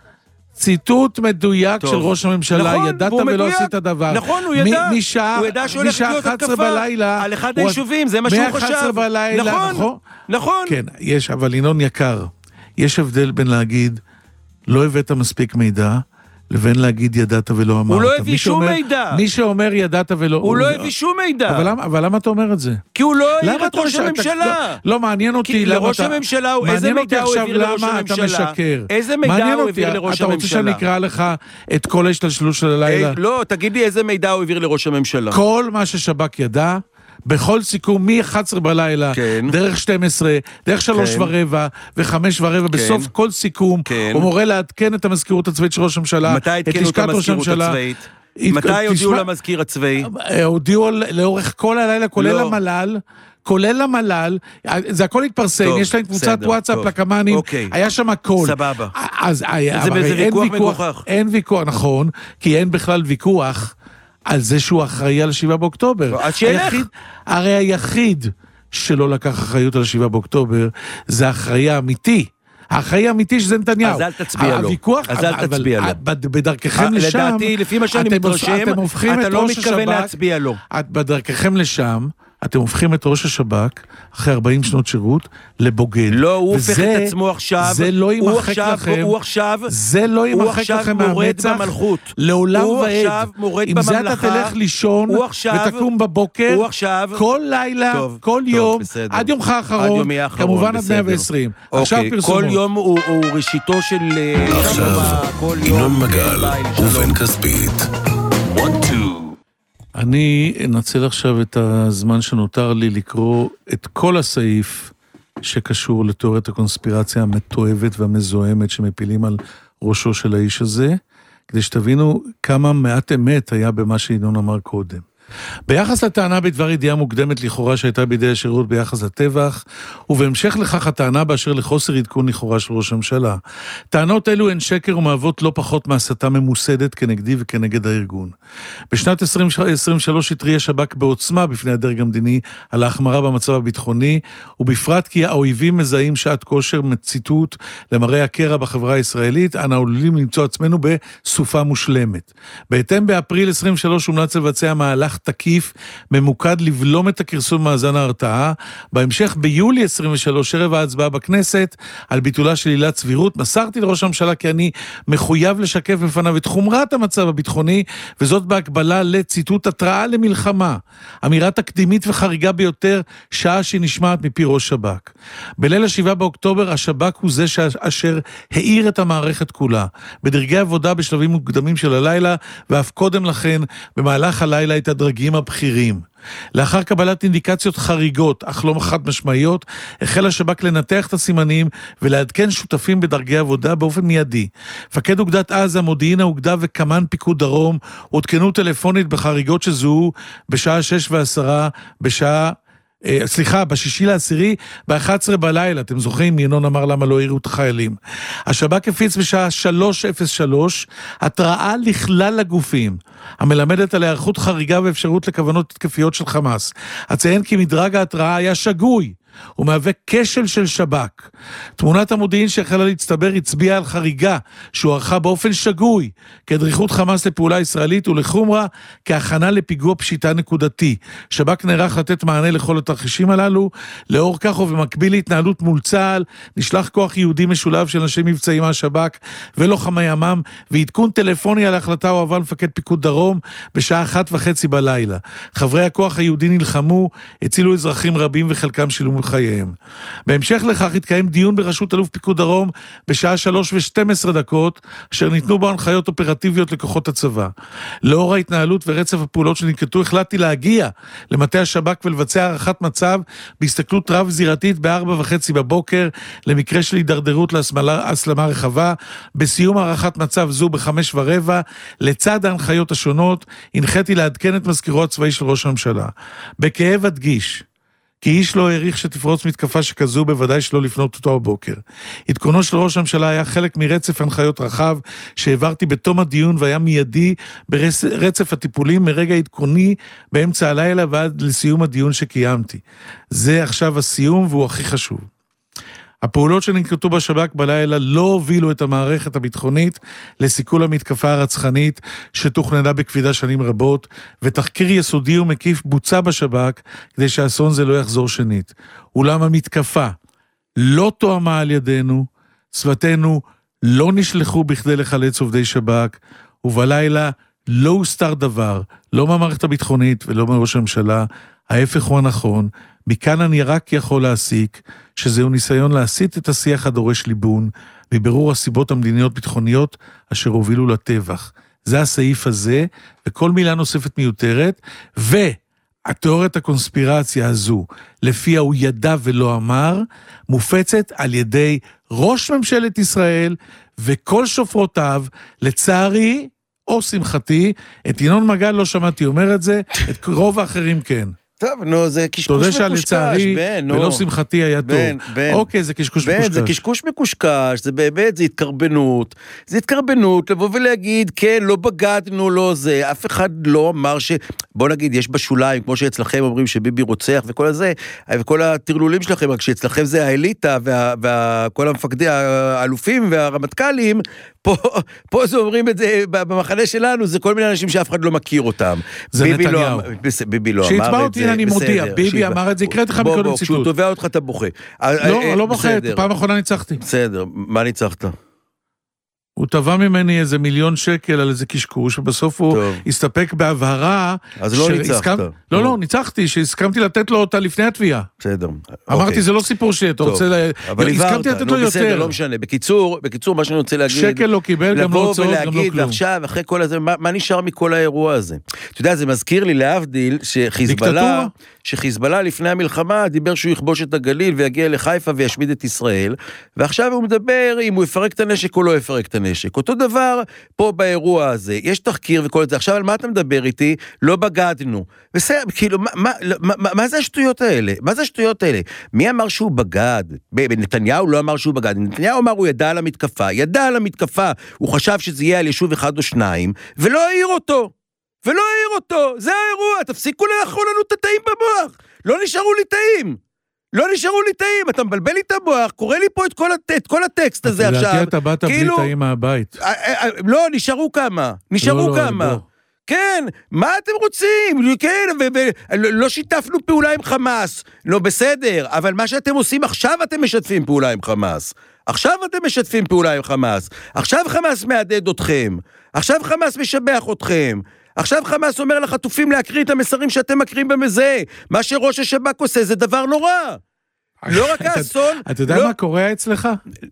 ציטוט מדויק של ראש הממשלה, ידעת ולא עשית דבר. נכון, הוא ידע שהולך להיות התקפה על אחד היישובים, זה מה שהוא חשב. מ-11 בלילה, נכון. כן, יש, אבל ינון יקר, יש הבדל בין להגיד, לא הבאת מספיק מידע, לבין להגיד ידעת ולא אמרת. הוא לא הביא שום מידע. מי שאומר ידעת ולא... הוא לא הביא שום מידע. אבל למה אתה אומר את זה? כי הוא לא העיר את ראש הממשלה. לא, מעניין אותי למה אתה... לראש הממשלה, איזה מידע הוא העביר לראש הממשלה? איזה מידע הוא העביר לראש הממשלה? אתה רוצה שאני אקרא לך את כל ההשתלשלות של הלילה? לא, תגיד לי איזה מידע הוא העביר לראש הממשלה. כל מה ששב"כ ידע... בכל סיכום, מ-11 בלילה, דרך 12, דרך 3:15 ו5:15, בסוף כל סיכום, הוא מורה לעדכן את המזכירות הצבאית של ראש הממשלה, מתי עדכנו את המזכירות הצבאית? מתי הודיעו למזכיר הצבאי? הודיעו לאורך כל הלילה, כולל המל"ל, זה הכל התפרסם, יש להם קבוצת וואטסאפ לקמאנים, היה שם הכל. סבבה. זה ויכוח מגוחך. אין ויכוח, נכון, כי אין בכלל ויכוח, על זה שהוא אחראי על 7 באוקטובר. הרי היחיד שלא לקח אחריות על 7 באוקטובר, זה האחראי האמיתי. האחראי האמיתי שזה נתניהו. אז אל תצביע לו. אז אל תצביע לו. בדרככם לשם, לדעתי, לפי מה שאני מתרשם, אתה לא מתכוון להצביע לו. בדרככם לשם, אתם הופכים את ראש השב"כ, אחרי 40 שנות שירות, לבוגד. לא, הוא הופך את עצמו עכשיו. זה לא ימחק לכם. זה לא ימחק לכם מהמצח. לעולם ועד. אם זה אתה תלך לישון, ותקום בבוקר, כל לילה, כל יום, עד יומך האחרון, כמובן עד 120. עכשיו פרסומות. כל יום הוא ראשיתו של... עכשיו, ינון מגל ובן כספית. אני אנצל עכשיו את הזמן שנותר לי לקרוא את כל הסעיף שקשור לתיאוריית הקונספירציה המתועבת והמזוהמת שמפילים על ראשו של האיש הזה, כדי שתבינו כמה מעט אמת היה במה שינון אמר קודם. ביחס לטענה בדבר ידיעה מוקדמת לכאורה שהייתה בידי השירות ביחס לטבח, ובהמשך לכך הטענה באשר לחוסר עדכון לכאורה של ראש הממשלה. טענות אלו הן שקר ומהוות לא פחות מהסתה ממוסדת כנגדי וכנגד הארגון. בשנת 2023 התריע שב"כ בעוצמה בפני הדרג המדיני על ההחמרה במצב הביטחוני, ובפרט כי האויבים מזהים שעת כושר מציטוט למראה הקרע בחברה הישראלית, אנו עלולים למצוא עצמנו בסופה מושלמת. בהתאם באפריל 23 הומלץ לבצע מהלך תקיף, ממוקד לבלום את הכרסום מאזן ההרתעה. בהמשך ביולי 23, ערב ההצבעה בכנסת, על ביטולה של עילת סבירות, מסרתי לראש הממשלה כי אני מחויב לשקף בפניו את חומרת המצב הביטחוני, וזאת בהקבלה לציטוט התראה למלחמה, אמירה תקדימית וחריגה ביותר, שעה שהיא נשמעת מפי ראש שב"כ. בליל 7 באוקטובר, השב"כ הוא זה אשר העיר את המערכת כולה. בדרגי עבודה בשלבים מוקדמים של הלילה, ואף קודם לכן, במהלך הלילה את הדרגים הבכירים. לאחר קבלת אינדיקציות חריגות, אך לא חד משמעיות, החל השב"כ לנתח את הסימנים ולעדכן שותפים בדרגי עבודה באופן מיידי. מפקד אוגדת עזה, מודיעין האוגדה וכמן פיקוד דרום, עודכנו טלפונית בחריגות שזוהו בשעה 6:10, ב6/10, ב11 בלילה, אתם זוכרים, ינון אמר למה לא העירו את החיילים. השב"כ הפיץ בשעה 3:03, התראה לכלל הגופים, המלמדת על היערכות חריגה ואפשרות לכוונות התקפיות של חמאס. אציין כי מדרג ההתראה היה שגוי, הוא מהווה כשל של שב"כ. תמונת המודיעין שהחלה להצטבר הצביעה על חריגה שהוערכה באופן שגוי כדריכות חמאס לפעולה ישראלית ולחומרה כהכנה לפיגוע פשיטה נקודתי. שב"כ נערך לתת מענה לכל התרחישים הללו. לאור כך ובמקביל להתנהלות מול צה"ל, נשלח כוח יהודי משולב של אנשי מבצעים מהשב"כ ולוחמי ימ"מ, ועדכון טלפוני על ההחלטה הועבר למפקד פיקוד דרום בשעה 1:30 בלילה. חברי הכוח היהודי נלחמו, הצילו אזרחים רבים וחלקם שילמו חייהם. בהמשך לכך התקיים דיון בראשות אלוף פיקוד דרום בשעה 3:12, אשר ניתנו בו הנחיות אופרטיביות לכוחות הצבא. לאור ההתנהלות ורצף הפעולות שננקטו, החלטתי להגיע למטה השב"כ ולבצע הערכת מצב בהסתכלות רב זירתית ב4:30 בבוקר, למקרה של הידרדרות להסלמה רחבה. בסיום הערכת מצב זו ב5:15, לצד ההנחיות השונות, הנחיתי לעדכן את מזכירו הצבאי של ראש הממשלה. בכאב אדגיש, כי איש לא העריך שתפרוץ מתקפה שכזו, בוודאי שלא לפנות אותו הבוקר. עדכונו של ראש הממשלה היה חלק מרצף הנחיות רחב שהעברתי בתום הדיון, והיה מיידי ברצף הטיפולים מרגע עדכוני באמצע הלילה ועד לסיום הדיון שקיימתי. זה עכשיו הסיום והוא הכי חשוב. הפעולות שננקטו בשב"כ בלילה לא הובילו את המערכת הביטחונית לסיכול המתקפה הרצחנית שתוכננה בקפידה שנים רבות, ותחקיר יסודי ומקיף בוצע בשב"כ כדי שהאסון זה לא יחזור שנית. אולם המתקפה לא תואמה על ידינו, שפתנו לא נשלחו בכדי לחלץ עובדי שב"כ, ובלילה לא הוסתר דבר, לא מהמערכת הביטחונית ולא מראש הממשלה. ההפך הוא הנכון. מכאן אני רק יכול להסיק שזהו ניסיון להסיט את השיח הדורש ליבון מבירור הסיבות המדיניות ביטחוניות אשר הובילו לטבח. זה הסעיף הזה, וכל מילה נוספת מיותרת, והתיאוריית הקונספירציה הזו, לפיה הוא ידע ולא אמר, מופצת על ידי ראש ממשלת ישראל וכל שופרותיו, לצערי או שמחתי. את ינון מגל לא שמעתי אומר את זה, את רוב האחרים כן. טוב, נו, זה קשקוש מקושקש, תודה שלצערי, ולא שמחתי היה טוב. אוקיי, זה קשקוש מקושקש. זה קשקוש מקושקש, זה באמת, זה התקרבנות. זה התקרבנות, לבוא ולהגיד, כן, לא בגדנו, לא זה. אף אחד לא אמר בוא נגיד, יש בשוליים, כמו שאצלכם אומרים שביבי רוצח וכל הזה, וכל התרלולים שלכם, רק שאצלכם זה האליטה, וכל המפקדים, האלופים והרמטכ"לים, פה זה אומרים את זה, במחנה שלנו, זה כל מיני אנשים שאף אחד לא מכיר אותם. זה נתניהו. ביבי לא אמר את זה. אני מודיע, ביבי אמר את זה, הקראת לך מקודם ציטוט. כשהוא תובע אותך אתה בוכה. לא בוכה, פעם אחרונה ניצחתי. בסדר, מה ניצחת? הוא תבע ממני איזה $1,000,000 על איזה קשקוש, ובסוף הוא הסתפק בהבהרה. אז לא ניצחת. לא, ניצחתי, שהסכמתי לתת לו אותה לפני התביעה. בסדר. אמרתי, זה לא סיפור שלי, אתה רוצה... הסכמתי לתת לו יותר. בסדר, לא משנה. בקיצור, מה שאני רוצה להגיד... שקל לא קיבל, גם לא הוצאות, גם לא כלום. ועכשיו, אחרי כל הזה, מה נשאר מכל האירוע הזה? אתה יודע, זה מזכיר לי להבדיל, שחיזבאללה לפני המלחמה דיבר שהוא יכבוש את הגליל ויגיע לחיפה וישמיד את ישראל, ועכשיו הוא מדבר אם הוא יפרק את הנשק או לא יפרק את הנשק. אותו דבר פה באירוע הזה, יש תחקיר וכל זה. עכשיו על מה אתה מדבר איתי? לא בגדנו. בסדר, כאילו, מה זה השטויות האלה? מה זה השטויות האלה? מי אמר שהוא בגד? נתניהו לא אמר שהוא בגד. נתניהו אמר הוא ידע על המתקפה, הוא חשב שזה יהיה על יישוב אחד או שניים, ולא העיר אותו. זה האירוע, תפסיקו לאכול לנו את התאים במוח. לא נשארו לי תאים, אתה מבלבל לי את המוח, קורא לי פה את כל הטקסט הזה עכשיו. אתה באת בלי תאים מהבית. לא, נשארו כמה. כן, מה אתם רוצים? כן, לא שיתפנו פעולה עם חמאס. לא בסדר, אבל מה שאתם עושים עכשיו אתם משתפים פעולה עם חמאס. עכשיו אתם משתפים פעולה עם חמאס. עכשיו חמאס מעדד אתכם. עכשיו חמאס משבח אתכם. עכשיו חמאס אומר לחטופים להקריא את המסרים שאתם מקריאים במזה. מה שראש השב"כ עושה זה דבר נורא. לא רק האסון. אתה יודע מה קורה אצלך?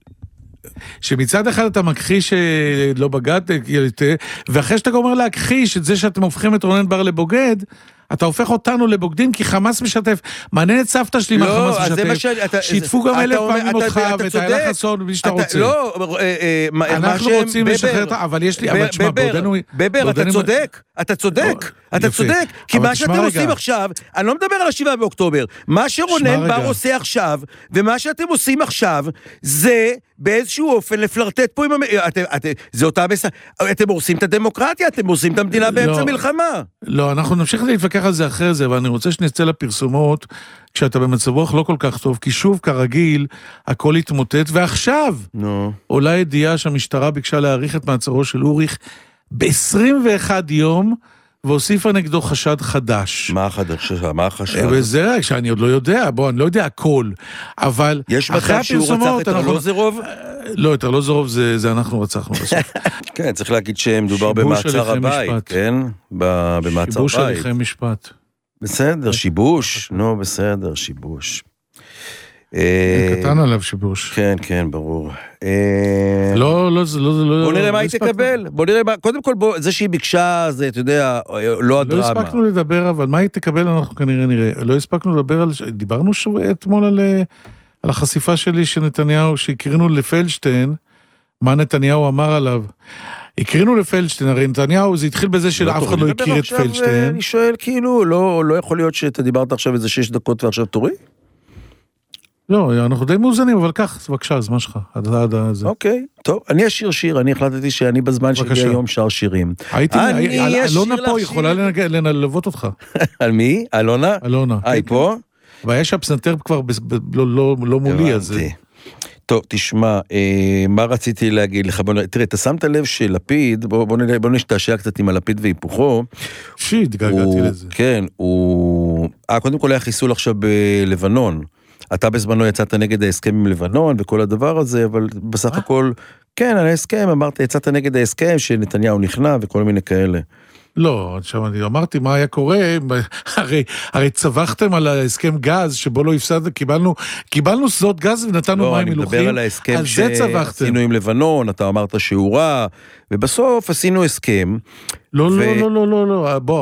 שמצד אחד אתה מכחיש שלא בגד, ואחרי שאתה אומר להכחיש את זה שאתם הופכים את רונן בר לבוגד, אתה הופך אותנו לבוגדים, כי חמאס משתף. מעניין את סבתא שלי מה חמאס משתף. שיתפו גם 1000 פעמים אותך, ואת האלה חסון, בלי שאתה רוצה. לא, אנחנו רוצים לשחרר, אבל יש לי, אבל תשמע, בבר, אתה צודק, אתה צודק, אתה צודק, כי מה שאתם עושים עכשיו, אני לא מדבר על 7 באוקטובר, מה שרונן בר עושה עכשיו, ומה שאתם עושים עכשיו, זה באיזשהו אופן לפלרטט פה עם... זה אותה... אתם הורסים את הדמוקרטיה, אתם הורסים את המדינה באמצע מלחמה. לא, אנחנו נמשיך להתווכח על זה אחרי זה, אבל אני רוצה שנצא לפרסומות, כשאתה במצב רוח לא כל כך טוב, כי שוב, כרגיל, הכל התמוטט, ועכשיו עולה ידיעה שהמשטרה ביקשה להאריך את מעצרו של אוריך ב-21 יום, והוסיפה נגדו חשד חדש. מה החדש? מה החשד? וזה רק שאני עוד לא יודע, בוא, אני לא יודע הכל, אבל יש מצב שהוא רצח את ארלוזרוב? לא, את ארלוזרוב זה אנחנו רצחנו בסוף. כן, צריך להגיד שמדובר במעצר הבית, כן? במעצר בית. שיבוש הליכי משפט. בסדר, שיבוש, נו בסדר, שיבוש. קטן עליו שיבוש. כן, כן, ברור. לא. בוא נראה מה היא תקבל. בוא נראה מה, קודם כל, זה שהיא ביקשה, זה, אתה יודע, לא הדרמה. לא הספקנו לדבר, אבל מה היא תקבל, אנחנו כנראה נראה. לא הספקנו לדבר על, דיברנו אתמול על החשיפה שלי שנתניהו, שהקרינו לפלדשטיין, מה נתניהו אמר עליו. הקרינו לפלדשטיין, הרי נתניהו, זה התחיל בזה שאף אחד לא הכיר את פלדשטיין. אני שואל כאילו, לא יכול להיות שאתה דיברת עכשיו איזה 6 דקות ועכשיו תורי? לא, אנחנו די מאוזנים, אבל כך, בבקשה, הזמן שלך, עד זה. אוקיי, טוב, אני אשיר שיר, אני החלטתי שאני בזמן שלי היום שר שירים. אלונה פה יכולה ללוות אותך. על מי? אלונה? אלונה. היא פה? ויש הפסנתר כבר לא מולי, אז... טוב, תשמע, מה רציתי להגיד לך? תראה, אתה שמת לב שלפיד, בוא נשתעשע קצת עם הלפיד והיפוכו. התגעגעתי לזה. כן, הוא... קודם כל היה חיסול עכשיו בלבנון. אתה בזמנו יצאת נגד ההסכם עם לבנון וכל הדבר הזה, אבל בסך הכל, כן, על ההסכם, אמרת, יצאת נגד ההסכם שנתניהו נכנע וכל מיני כאלה. לא, עכשיו אני אמרתי מה היה קורה, הרי צווחתם על ההסכם גז, שבו לא הפסד, קיבלנו שדות גז ונתנו מים מלוכים, אני מדבר על ההסכם שעשינו עם לבנון, אתה אמרת שהוא רע, ובסוף עשינו הסכם. לא, בוא,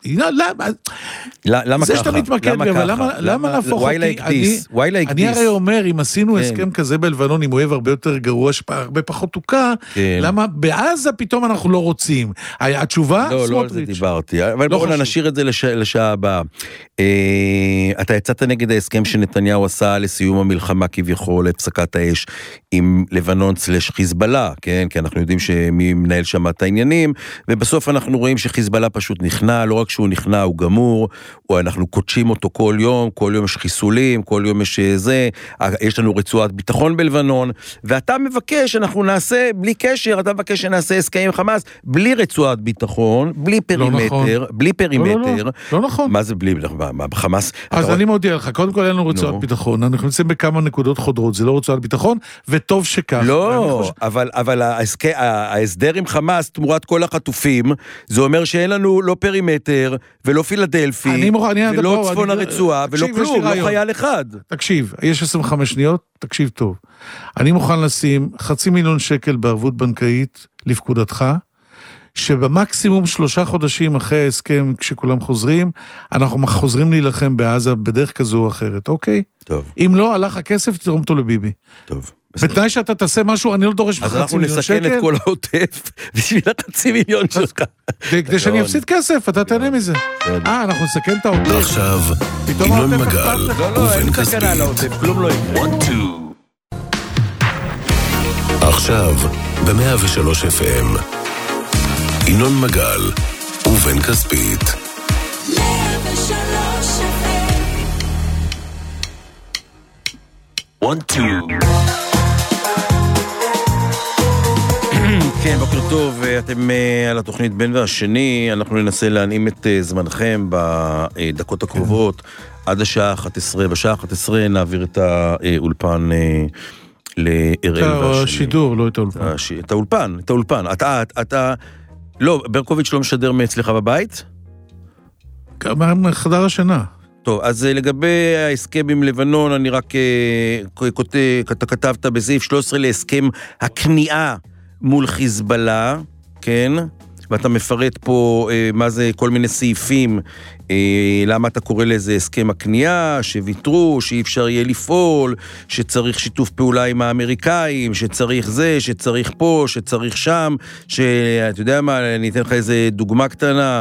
למה ככה? זה שאתה מתמקד בי, אבל למה להפוך אותי? אני הרי אומר, אם עשינו הסכם כזה בלבנון, עם אוהב הרבה יותר גרוע, הרבה פחות תוקע, למה בעזה פתאום אנחנו לא רוצים? התשובה? לא על זה דיברתי, אבל בואו נשאיר את זה לשעה הבאה. אתה יצאת נגד ההסכם שנתניהו עשה לסיום המלחמה כביכול, להפסקת האש עם לבנון / חיזבאללה, כן? כי אנחנו יודעים שמי מנהל שם את העניינים, ובסוף אנחנו רואים שחיזבאללה פשוט נכנע, לא רק שהוא נכנע, הוא גמור, אנחנו קודשים אותו כל יום יש חיסולים, כל יום יש זה, יש לנו רצועת ביטחון בלבנון, ואתה מבקש, אנחנו נעשה, בלי קשר, אתה מבקש שנעשה הסכם עם חמאס, בלי רצועת ביטחון, בלי פרימטר, בלי פרימטר. לא נכון. מה זה בלי, מה בחמאס? אז אני מודיע לך, קודם כל אין לנו רצועת ביטחון, אנחנו נמצאים בכמה נקודות חודרות, זה לא רצועת ביטחון, וטוב שכך. לא, אבל ההסדר עם חמאס, תמורת כל החטופים, זה אומר שאין לנו לא פרימטר, ולא פילדלפי, ולא צפון הרצועה, ולא כלום, לא חייל אחד. תקשיב, יש 25 שניות, תקשיב טוב. אני מוכן לשים 500,000 שקל בערבות בנקאית לפקודתך, שבמקסימום 3 חודשים אחרי ההסכם, כשכולם חוזרים, אנחנו חוזרים להילחם בעזה בדרך כזו או אחרת, אוקיי? טוב. אם לא, הלך הכסף, תתרום אותו לביבי. טוב. בתנאי שאתה תעשה משהו, אני לא דורש ב500,000 שקל. אז אנחנו נסכן את כל העוטף בשביל 500,000 שלך. כדי שאני אפסיד כסף, אתה תהנה מזה. אנחנו נסכן את העוטף. עכשיו, ינון מגל, ובן כספית. כלום לא יקרה. עכשיו, ב-103 FM, ינון מגל, ובן כספית. 103 FM. כן, בוקר טוב, אתם על התוכנית בין והשני, אנחנו ננסה להנעים את זמנכם בדקות הקרובות, עד השעה 11, בשעה 11 נעביר את האולפן לאראל והשני. השידור, לא את האולפן. את האולפן. אתה, לא, ברקוביץ' לא משדר מאצלך בבית? חדר השינה. טוב, אז לגבי ההסכם עם לבנון, אני רק אתה כתבת בסעיף 13 להסכם הכניעה מול חיזבאללה, כן? ואתה מפרט פה מה זה כל מיני סעיפים, למה אתה קורא לזה הסכם הכניעה, שוויתרו, שאי אפשר יהיה לפעול, שצריך שיתוף פעולה עם האמריקאים, שצריך זה, שצריך פה, שצריך שם, שאתה יודע מה, אני אתן לך איזה דוגמה קטנה,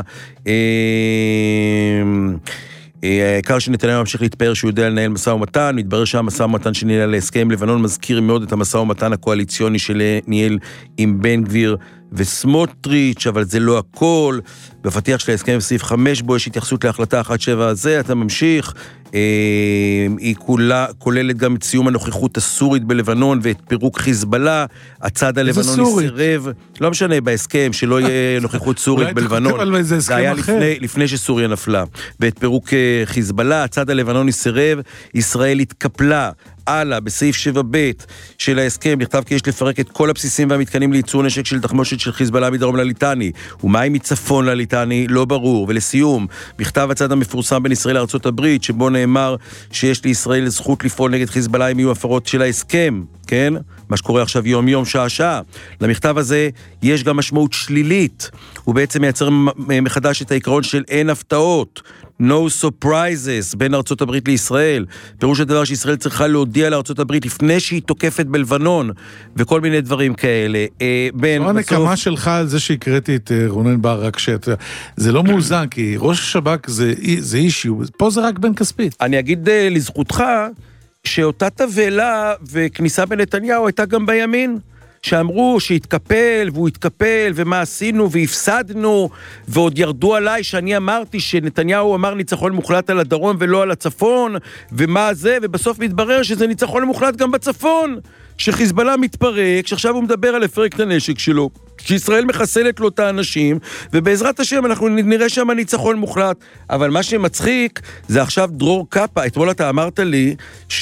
העיקר שנתניהו ממשיך להתפאר שהוא יודע לנהל מסע ומתן, מתברר שהמסע ומתן שניהל להסכם לבנון מזכיר מאוד את המסע ומתן הקואליציוני שניהל עם בן גביר וסמוטריץ', אבל זה לא הכל. בפתיח של ההסכם בסעיף 5 בו יש התייחסות להחלטה 17 הזה, אתה ממשיך, היא כוללת גם את סיום הנוכחות הסורית בלבנון ואת פירוק חיזבאללה, הצד הלבנוני סירב, לא משנה בהסכם שלא יהיה נוכחות סורית בלבנון, זה היה לפני שסוריה נפלה, ואת פירוק חיזבאללה, הצד הלבנוני סירב, ישראל התקפלה, הלאה, בסעיף 7ב של ההסכם, נכתב כי יש לפרק את כל הבסיסים והמתקנים לייצור נשק של תחמושת של חיזבאללה מדרום לליטני, ומה אם מצפון לליטני, לא ברור. ולסיום, מכתב הצד המפורסם בין ישראל לארצות הברית, שבו נאמר שיש לישראל זכות לפעול נגד חיזבאללה אם יהיו הפרות של ההסכם, כן? מה שקורה עכשיו יום יום, שעה שעה. למכתב הזה יש גם משמעות שלילית, הוא בעצם מייצר מחדש את העיקרון של אין הפתעות, no surprises בין ארצות הברית לישראל, פירוש הדבר שישראל צריכה להודיע לארצות הברית לפני שהיא תוקפת בלבנון, וכל מיני דברים כאלה. לא הנקמה שלך על זה שהקראתי את רונן בר, רק זה לא מאוזן, כי ראש השב"כ זה אישיו, פה זה רק בן כספית. אני אגיד לזכותך, שאותה תבלה וכניסה בנתניהו הייתה גם בימין, שאמרו שהתקפל והוא התקפל ומה עשינו והפסדנו, ועוד ירדו עליי שאני אמרתי שנתניהו אמר ניצחון מוחלט על הדרום ולא על הצפון, ומה זה, ובסוף מתברר שזה ניצחון מוחלט גם בצפון, שחיזבאללה מתפרק, שעכשיו הוא מדבר על הפרק את הנשק שלו, שישראל מחסלת לו את האנשים, ובעזרת השם אנחנו נראה שם ניצחון מוחלט. אבל מה שמצחיק זה עכשיו דרור קאפה, אתמול אתה אמרת לי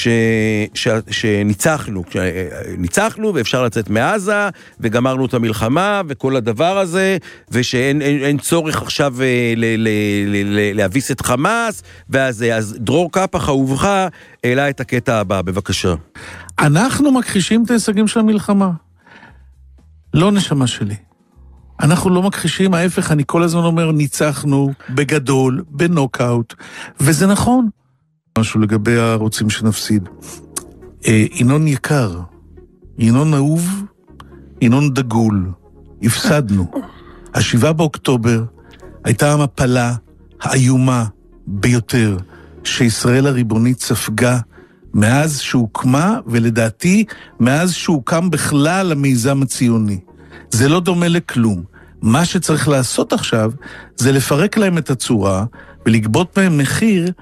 שניצחנו, ניצחנו ואפשר לצאת מעזה, וגמרנו את המלחמה וכל הדבר הזה, ושאין צורך עכשיו להביס את חמאס, אז דרור קאפה חאובך העלה את הקטע הבא, בבקשה. אנחנו מכחישים את ההישגים של המלחמה. לא נשמה שלי. אנחנו לא מכחישים, ההפך, אני כל הזמן אומר, ניצחנו בגדול, בנוקאוט, וזה נכון. משהו לגבי הרוצים שנפסיד. ינון יקר, ינון אהוב, ינון דגול, הפסדנו. 7 באוקטובר הייתה המפלה האיומה ביותר שישראל הריבונית ספגה מאז שהוקמה, ולדעתי מאז שהוקם בכלל המיזם הציוני. זה לא דומה לכלום. מה שצריך לעשות עכשיו זה לפרק להם את הצורה ולגבות מהם מחיר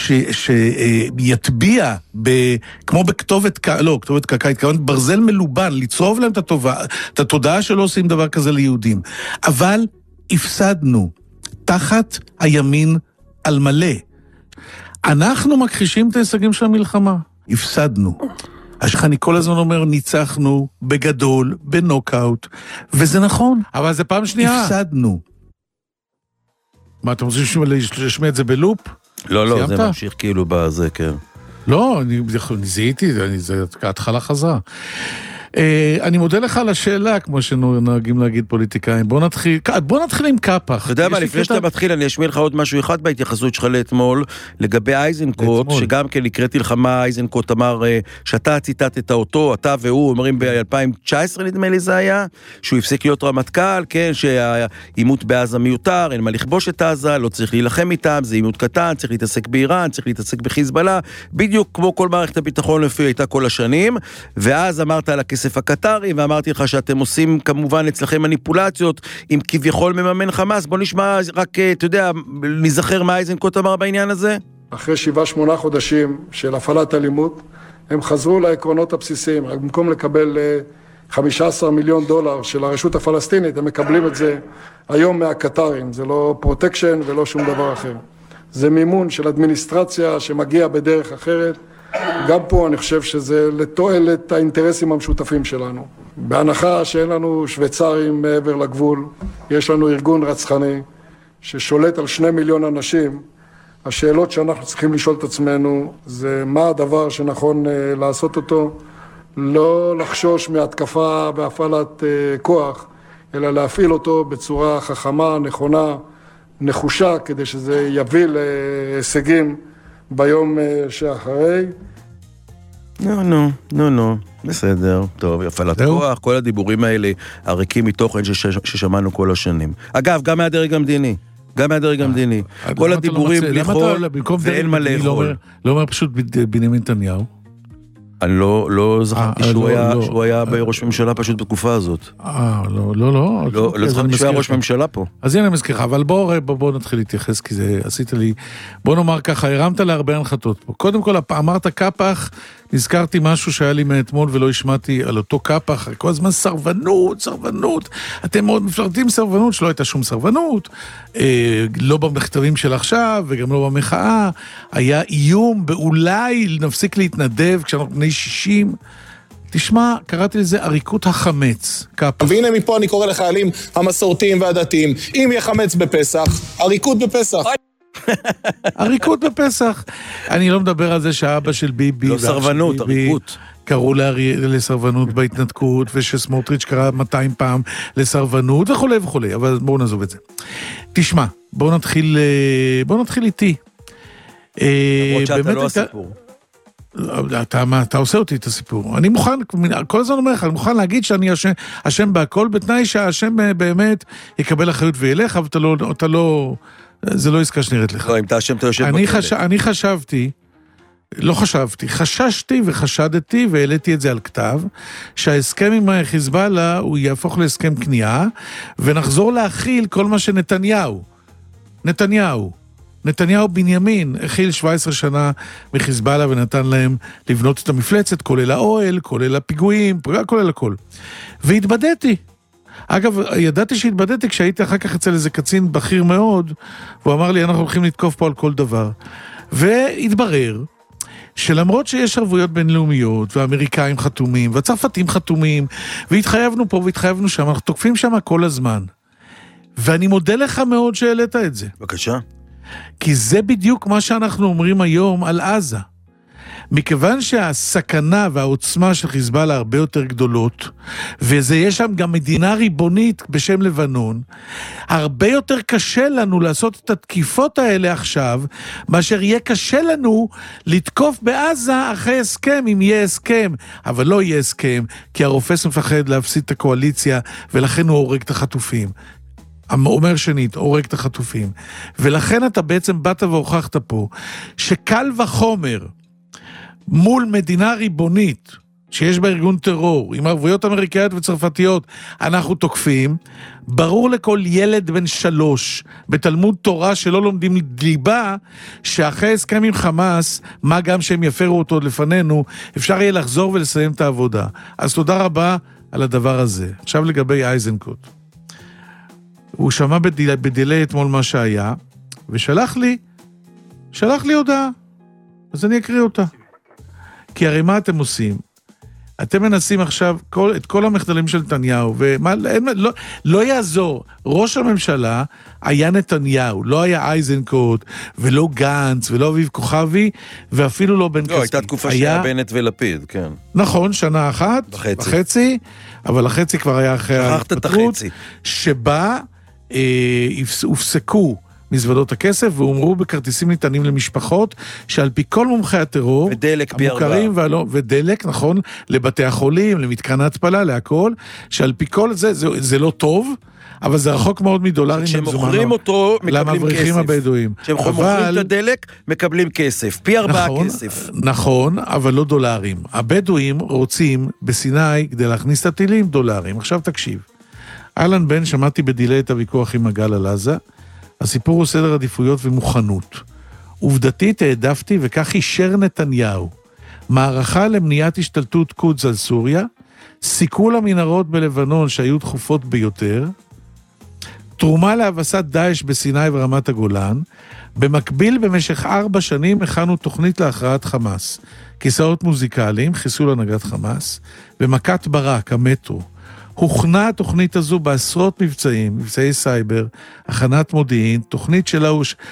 שיטביע כמו בכתובת, לא, כתובת קקה, התכוונת ברזל מלובן, לצרוב להם את התודעה שלא עושים דבר כזה ליהודים. אבל הפסדנו תחת הימין על מלא. אנחנו מכחישים את ההישגים של המלחמה. הפסדנו. אני כל הזמן אומר, ניצחנו בגדול, בנוקאוט, וזה נכון. אבל זה פעם שנייה. הפסדנו. מה, אתם רוצים לשמע את זה בלופ? לא, זה ממשיך כאילו בזה, כן. לא, אני זיהיתי, זה התחלה חזרה. אני מודה לך על השאלה, כמו שנוהגים להגיד פוליטיקאים. בוא נתחיל עם קאפה. אתה יודע מה, לפני שאתה מתחיל, אני אשמיע לך עוד משהו אחד בהתייחסות שלך לאתמול, לגבי אייזנקוט, שגם כן הקראתי לך מה אייזנקוט אמר, שאתה ציטטת אותו, אתה והוא, אומרים ב-2019 נדמה לי זה היה, שהוא הפסיק להיות רמטכ"ל, כן, שהעימות בעזה מיותר, אין מה לכבוש את עזה, לא צריך להילחם איתם, זה עימות קטן, צריך להתעסק באיראן, צריך להתעסק בחיזבאללה, בדיוק כמו כל מערכת הביטחון לפי הייתה כל השנים, ואז אמרת על הכסף הקטרי, ואמרתי לך שאתם עושים כמובן אצלכם מניפולציות עם כביכול מממן חמאס. בוא נשמע רק, אתה יודע, נזכר מה אייזנקוט אמר בעניין הזה. אחרי 7-8 חודשים של הפעלת אלימות, הם חזרו לעקרונות הבסיסיים, רק במקום לקבל $15 מיליון של הרשות הפלסטינית, הם מקבלים את זה היום מהקטרים, זה לא פרוטקשן ולא שום דבר אחר. זה מימון של אדמיניסטרציה שמגיע בדרך אחרת. גם פה אני חושב שזה לתועלת האינטרסים המשותפים שלנו. בהנחה שאין לנו שוויצרים מעבר לגבול, יש לנו ארגון רצחני ששולט על 2 מיליון אנשים. השאלות שאנחנו צריכים לשאול את עצמנו זה מה הדבר שנכון לעשות אותו, לא לחשוש מהתקפה בהפעלת כוח, אלא להפעיל אותו בצורה חכמה, נכונה, נחושה, כדי שזה יביא להישגים ביום שאחרי. נו, בסדר, טוב, הפעלת כוח, כל הדיבורים האלה הריקים מתוכן ששמענו כל השנים. אגב, גם מהדרג המדיני. כל הדיבורים בלי חול, ואין מה לאכול. לא אומר פשוט בנימין נתניהו. אני לא זכרתי שהוא היה ראש ממשלה פשוט בתקופה הזאת. לא זכרתי שהוא היה ראש ממשלה פה. אז הנה מזכירך, אבל בואו נתחיל להתייחס, כי זה עשית לי, בואו נאמר ככה, הרמת להרבה הנחתות פה. קודם כל, אמרת קפח, נזכרתי משהו שהיה לי מאתמול ולא השמעתי על אותו קפח, כל הזמן סרבנות, אתם מאוד מפלרטים סרבנות, שלא הייתה שום סרבנות, לא במכתבים של עכשיו וגם לא במחאה, היה איום באולי נפסיק להתנדב כשאנחנו בני 60, תשמע, קראתי לזה עריקות החמץ, קפח. והנה מפה אני קורא לחיילים המסורתיים והדתיים, אם יהיה חמץ בפסח, עריקות בפסח. עריקות בפסח. אני לא מדבר על זה שהאבא של ביבי לא סרבנות, עריקות קראו לסרבנות בהתנתקות, ושסמוטריץ' קרא 200 פעם לסרבנות וכו', אבל בואו נעזוב את זה. תשמע, בואו נתחיל איתי. למרות שאתה לא הסיפור. אתה עושה אותי את הסיפור. אני מוכן, כל הזמן אומר לך, אני מוכן להגיד שאני אשם בהכל, בתנאי שהשם באמת יקבל אחריות וילך, אבל אתה לא, זה לא עסקה שנראית לך. לא, אם אתה אשם, אתה יושב בכלא. אני חששתי וחשדתי, והעליתי את זה על כתב, שההסכם עם חיזבאללה הוא יהפוך להסכם כניעה, ונחזור להכיל כל מה נתניהו בנימין הכיל 17 שנה מחיזבאללה ונתן להם לבנות את המפלצת, כולל האוהל, כולל הפיגועים, כולל הכל. והתבדתי. אגב, ידעתי שהתבדתי כשהייתי אחר כך אצל איזה קצין בכיר מאוד, והוא אמר לי, אנחנו הולכים לתקוף פה על כל דבר. והתברר שלמרות שיש ערבויות בינלאומיות, והאמריקאים חתומים, והצרפתים חתומים, והתחייבנו פה והתחייבנו שם, אנחנו תוקפים שם כל הזמן. ואני מודה לך מאוד שהעלית את זה. בבקשה. כי זה בדיוק מה שאנחנו אומרים היום על עזה. מכיוון שהסכנה והעוצמה של חיזבאללה הרבה יותר גדולות, יש שם גם מדינה ריבונית בשם לבנון, הרבה יותר קשה לנו לעשות את התקיפות האלה עכשיו, מאשר יהיה קשה לנו לתקוף בעזה אחרי הסכם, אם יהיה הסכם, אבל לא יהיה הסכם, כי הרופס מפחד להפסיד את הקואליציה, ולכן הוא הורג את החטופים. אומר שנית, הורג את החטופים. ולכן אתה בעצם באת והוכחת פה, שקל וחומר, מול מדינה ריבונית, שיש בה ארגון טרור, עם ערבויות אמריקאיות וצרפתיות, אנחנו תוקפים, ברור לכל ילד בן 3, בתלמוד תורה שלא לומדים ליבה, שאחרי הסכם עם חמאס, מה גם שהם יפרו אותו לפנינו, אפשר יהיה לחזור ולסיים את העבודה. אז תודה רבה על הדבר הזה. עכשיו לגבי אייזנקוט. הוא שמע בדילי אתמול מה שהיה, ושלח לי הודעה. אז אני אקריא אותה. כי הרי מה אתם עושים? אתם מנסים עכשיו את כל המחדלים של נתניהו, לא יעזור. ראש הממשלה היה נתניהו, לא היה אייזנקוט, ולא גנץ, ולא אביב כוכבי, ואפילו לא בן כספי. לא, הייתה תקופה שהיה בנט ולפיד, כן. נכון, שנה אחת, וחצי, אבל החצי כבר היה אחרי ההתפטרות, שבה הופסקו מזוודות הכסף, ואומרו בכרטיסים ניתנים למשפחות, שעל פי כל מומחי הטרור, ודלק פי 4. ודלק, נכון, לבתי החולים, למתקן ההתפלה, להכל, שעל פי כל זה לא טוב, אבל זה רחוק מאוד מדולרים. כשהם מוכרים אותו, מקבלים כסף. הבדואים. כשהם מוכרים את הדלק, מקבלים כסף. פי 4 כסף. נכון, אבל לא דולרים. הבדואים רוצים בסיני, כדי להכניס את הטילים, דולרים. עכשיו תקשיב. אלן בן, שמעתי בדילי את הוויכוח עם הגל על עזה, הסיפור הוא סדר עדיפויות ומוכנות. עובדתית העדפתי, וכך אישר נתניהו, מערכה למניעת השתלטות קודס על סוריה, סיכול המנהרות בלבנון שהיו דחופות ביותר, תרומה להבסת דאעש בסיני ורמת הגולן, במקביל במשך 4 שנים הכנו תוכנית להכרעת חמאס, כיסאות מוזיקליים, חיסול הנהגת חמאס, ומכת ברק, המטרו. הוכנה התוכנית הזו בעשרות מבצעים, מבצעי סייבר, הכנת מודיעין, תוכנית שלה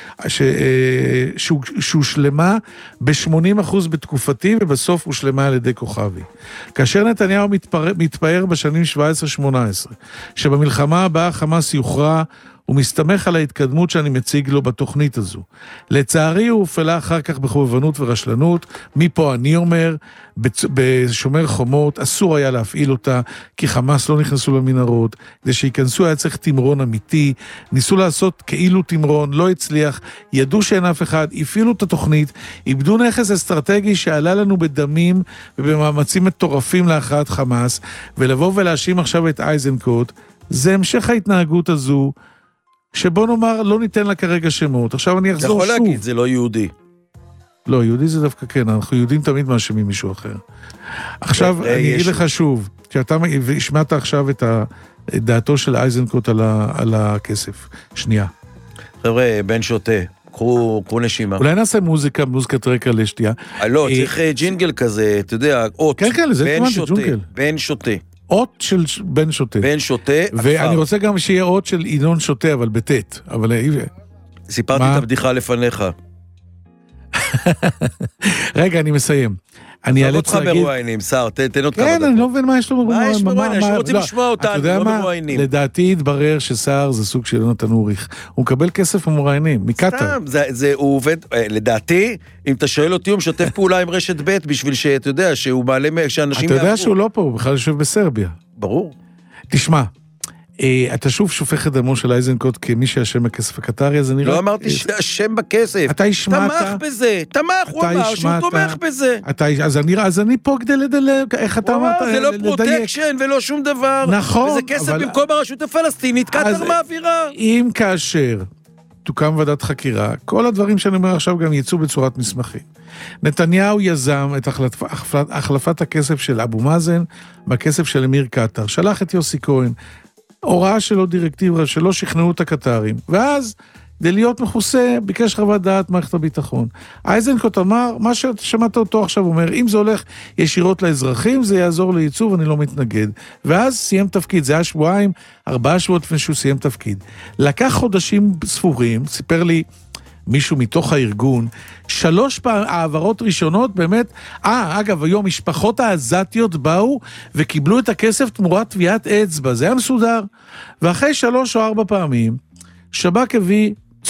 שהושלמה ב-80% בתקופתי, ובסוף הושלמה על ידי כוכבי. כאשר נתניהו מתפאר בשנים 17-18, שבמלחמה הבאה חמאס יוכרע, הוא מסתמך על ההתקדמות שאני מציג לו בתוכנית הזו. לצערי הוא הופעלה אחר כך בחובבנות ורשלנות, מפה אני אומר, בשומר חומות אסור היה להפעיל אותה, כי חמאס לא נכנסו למנהרות, כדי שיכנסו היה צריך תמרון אמיתי, ניסו לעשות כאילו תמרון, לא הצליח, ידעו שאין אף אחד, הפעילו את התוכנית, איבדו נכס אסטרטגי שעלה לנו בדמים ובמאמצים מטורפים להכרעת חמאס, ולבוא ולהאשים עכשיו את איזנקוט, זה המשך ההתנהגות הזו, שבוא נאמר, לא ניתן לה כרגע שמות. עכשיו אני אחזור שוב. אתה יכול להגיד, זה לא יהודי. לא, יהודי זה דווקא כן, אנחנו יהודים תמיד מאשימים מישהו אחר. עכשיו, אני אגיד לך שוב, שאתה השמעת עכשיו את דעתו של איזנקוט על הכסף. שנייה. חבר'ה, בן שוטה, קחו נשימה. אולי נעשה מוזיקת רקע לשתייה. לא, צריך ג'ינגל כזה, אתה יודע, אות. כן, כן, זה כמובן ג'ונגל. בן שוטה. אות של בן שוטה. בן שוטה. ואני רוצה גם שיהיה אות של ינון שוטה, אבל בטט. אבל... סיפרתי את הבדיחה לפניך. רגע, אני מסיים. אני אעלה אותך מרואיינים, שר, תן עוד כמה דקות. כן, אני לא מבין מה יש לו מרואיינים. מה יש מרואיינים? אנשים רוצים לשמוע אותנו, לא מרואיינים. לדעתי התברר ששר זה סוג של יונתן אוריך. הוא מקבל כסף ממרואיינים, מקטר. סתם, הוא עובד, לדעתי, אם אתה שואל אותי, הוא משתף פעולה עם רשת ב' בשביל שאתה יודע, שהוא מעלה שאנשים אתה יודע שהוא לא פה, הוא בכלל יושב בסרביה. ברור. תשמע, אתה שוב שופך את דמו של איזנקוט כמי שהשם בכסף הקטרי, אז אני לא אמרתי שהשם בכסף. אתה השמעת. תמך בזה, הוא אמר שהוא תומך בזה. אז אני פה כדי לדלג, איך אתה אמרת? זה לא פרוטקשן ולא שום דבר. נכון. וזה כסף במקום הרשות הפלסטינית, קטר מעבירה. אם כאשר תוקם ועדת חקירה, כל הדברים שאני אומר עכשיו גם יצאו בצורת מסמכים. נתניהו יזם את החלפת הכסף של אבו מאזן בכסף של אמיר קטר, שלח את יוסי כהן, הוראה שלו דירקטיבה, שלא שכנעו את הקטרים, ואז, כדי להיות מחוסה, ביקש חוות דעת מערכת הביטחון. איזנקוט אמר, מה ששמעת אותו עכשיו אומר, אם זה הולך ישירות לאזרחים, זה יעזור לייצוב, אני לא מתנגד. ואז סיים תפקיד, זה היה 4 שבועות לפני שהוא סיים תפקיד. לקח חודשים ספורים, סיפר לי מישהו מתוך הארגון, 3 העברות ראשונות, באמת, אגב, היום משפחות העזתיות באו וקיבלו את הכסף תמורת תביעת אצבע, זה היה מסודר, ואחרי 3 או 4 פעמים, שב"כ הביא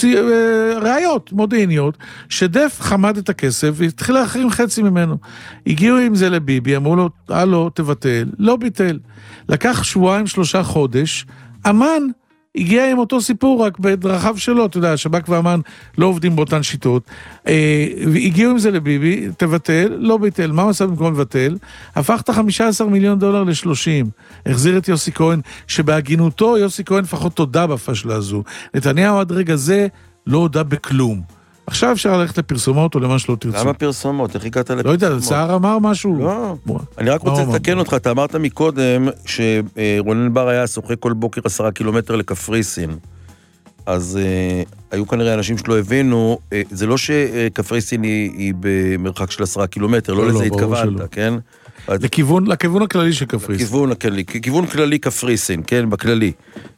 ראיות מודיעיניות, שדף חמד את הכסף, והתחיל להחרים חצי ממנו. הגיעו עם זה לביבי, אמרו לו, הלו, תבטל, לא ביטל. לקח 2-3 חודש, אמן, הגיע עם אותו סיפור, רק בדרכיו שלו, אתה יודע, השב"כ ואמן לא עובדים באותן שיטות, והגיעו עם זה לביבי, תבטל, לא ביטל, מה הוא עשה במקום לבטל? הפך את $15 מיליון ל-30, החזיר את יוסי כהן, שבהגינותו יוסי כהן לפחות תודה בפשלה הזו, נתניהו עד רגע זה לא הודע בכלום. עכשיו אפשר ללכת לפרסומות או למה שלא תרצו. למה פרסומות? איך הגעת לפרסומות? לא יודע, סער אמר משהו? לא, אני רק רוצה לתקן אותך, אתה אמרת מקודם שרונן בר היה שוחה כל בוקר 10 קילומטר לקפריסין. אז היו כנראה אנשים שלא הבינו, זה לא שקפריסין היא במרחק של 10 קילומטר, לא לזה התכוונת, כן? לכיוון הכללי של קפריסין. כיוון כללי קפריסין, כן, בכללי.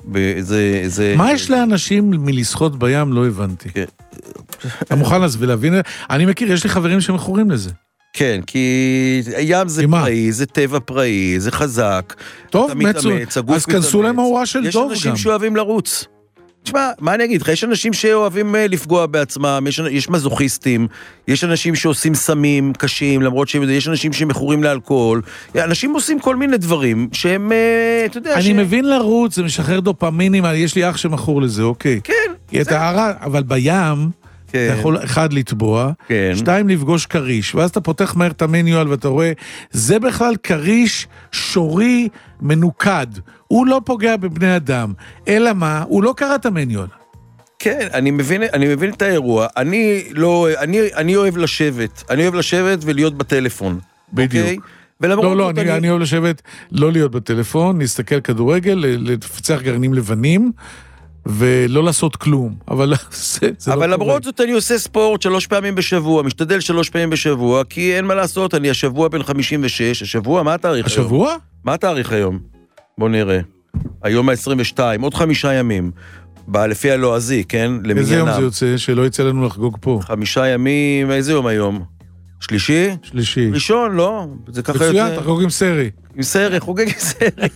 מה יש לאנשים מלשחות בים? לא הבנתי. אתה מוכן להבין? אני מכיר, יש לי חברים שמכורים לזה. כן, כי ים זה פראי, זה טבע פראי, זה חזק. טוב, אז כנסו להם ההוראה של דוב גם. יש אנשים שאוהבים לרוץ. תשמע, מה אני אגיד לך? יש אנשים שאוהבים לפגוע בעצמם, יש מזוכיסטים, יש אנשים שעושים סמים קשים, למרות שיש אנשים שמכורים לאלכוהול, אנשים עושים כל מיני דברים שהם, אתה יודע... אני מבין לרוץ, זה משחרר דופמינים, יש לי אח שמכור לזה, אוקיי. כן. אבל בים... אתה יכול 1 לטבוע, 2 לפגוש קריש, ואז אתה פותח מהר את המניואל ואתה רואה, זה בכלל קריש שורי מנוקד, הוא לא פוגע בבני אדם, אלא מה? הוא לא קרא את המניואל. כן, אני מבין את האירוע, אני אוהב לשבת ולהיות בטלפון. בדיוק. לא, אני אוהב לשבת, לא להיות בטלפון, להסתכל כדורגל, לפצח גרעינים לבנים, ולא לעשות כלום, אבל למרות זאת אני עושה ספורט 3 פעמים בשבוע, משתדל 3 פעמים בשבוע, כי אין מה לעשות, אני השבוע בן 56, השבוע, מה התאריך היום? השבוע? מה התאריך היום? בוא נראה. היום ה-22, עוד 5 ימים, לפי הלועזי, כן? איזה יום זה יוצא? שלא יצא לנו לחגוג פה. 5 ימים, איזה יום היום? שלישי? שלישי. ראשון, לא? זה ככה מצוין, תחגוג עם סרי. עם סרי, חוגג עם סרי.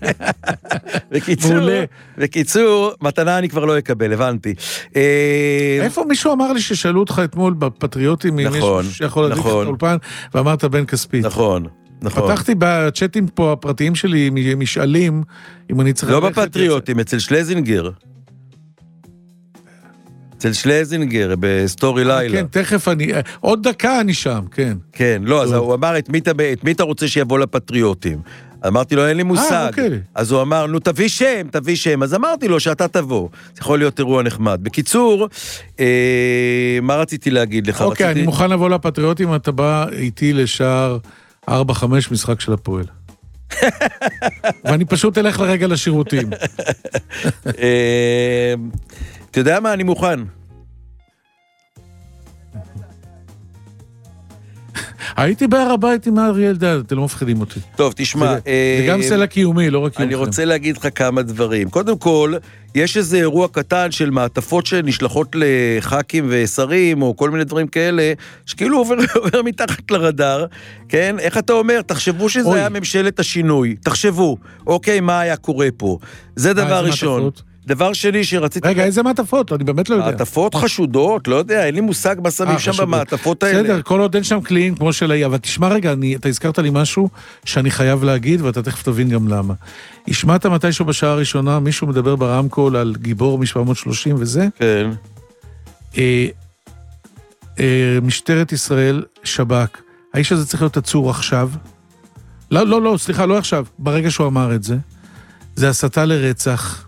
בקיצור, מתנה אני כבר לא אקבל, הבנתי. איפה מישהו אמר לי ששאלו אותך אתמול בפטריוטים, אם יש מישהו שיכול להדליק לך אולפן, ואמרת בן כספית. נכון. פתחתי בצ'אטים פה הפרטיים שלי, משאלים, אם אני צריך... לא בפטריוטים, אצל שלזינגר. אצל שלזינגר, בסטורי לילה. כן, תכף עוד דקה אני שם, כן. כן, לא, אז הוא אמר, את מי אתה רוצה שיבוא לפטריוטים? אמרתי לו, אין לי מושג. אז הוא אמר, נו, תביא שם. אז אמרתי לו שאתה תבוא. זה יכול להיות אירוע נחמד. בקיצור, מה רציתי להגיד לך? אוקיי, אני מוכן לבוא לפטריוטים, אתה בא איתי לשער 4-5 משחק של הפועל. ואני פשוט אלך לרגע לשירותים. אתה יודע מה? אני מוכן. הייתי בהר הבית עם אריה אלדד, אתם לא מפחידים אותי. טוב, תשמע. זה גם סלע קיומי, לא רק קיומכם. אני רוצה להגיד לך כמה דברים. קודם כל, יש איזה אירוע קטן של מעטפות שנשלחות לח"כים ושרים, או כל מיני דברים כאלה, שכאילו עובר מתחת לרדאר, כן? איך אתה אומר? תחשבו שזה היה ממשלת השינוי. תחשבו, אוקיי, מה היה קורה פה? זה דבר ראשון. דבר שני שרציתי... רגע, איזה מעטפות? אני באמת לא יודע. מעטפות חשודות, לא יודע, אין לי מושג מה שמים שם במעטפות האלה. בסדר, כל עוד אין שם קליעים כמו של אבל תשמע רגע, אתה הזכרת לי משהו שאני חייב להגיד, ואתה תכף תבין גם למה. השמעת מתישהו בשעה הראשונה, מישהו מדבר ברמקול על גיבור מ-730 וזה? כן. משטרת ישראל, שב"כ, האיש הזה צריך להיות עצור עכשיו? לא, סליחה, לא עכשיו, ברגע שהוא אמר את זה, זה הסתה לרצח,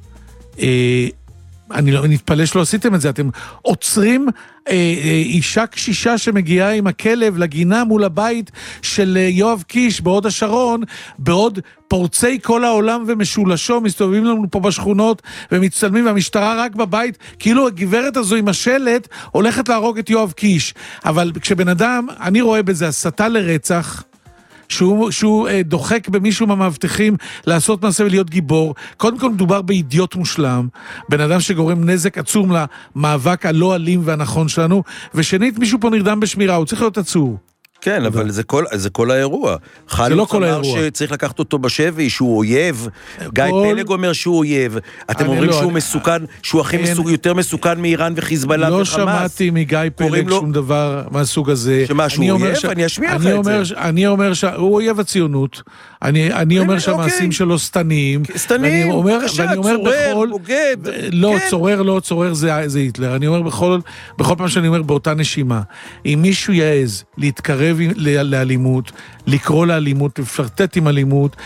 אני לא נתפלא שלא עשיתם את זה, אתם עוצרים אישה קשישה שמגיעה עם הכלב לגינה מול הבית של יואב קיש בהוד השרון, בעוד פורצי כל העולם ומשולשו מסתובבים לנו פה בשכונות ומצטלמים, והמשטרה רק בבית, כאילו הגברת הזו עם השלט הולכת להרוג את יואב קיש. אבל כשבן אדם, אני רואה בזה הסתה לרצח, שהוא דוחק במישהו מהמאבטחים לעשות מעשה ולהיות גיבור. קודם כל מדובר באידיוט מושלם, בן אדם שגורם נזק עצום למאבק הלא אלים והנכון שלנו, ושנית מישהו פה נרדם בשמירה, הוא צריך להיות עצור. כן, אבל זה כל האירוע. חלוץ אמר שצריך לקחת אותו בשבי, שהוא אויב. גיא פלג אומר שהוא אויב. אתם אומרים שהוא מסוכן, שהוא הכי יותר מסוכן מאיראן וחיזבאללה וחמאס. לא שמעתי מגיא פלג שום דבר מהסוג הזה. שמה, שהוא אויב? אני אשמיע לך את זה. אני אומר שהוא אויב הציונות. אני אומר שהמעשים שלו סתניים. סתניים, קשה, צורר, בוגד. לא, צורר זה היטלר. אני אומר בכל פעם שאני אומר באותה נשימה, אם מישהו יעז להתקרב לאלימות, לקרוא לאלימות, לפרטט עם אלימות,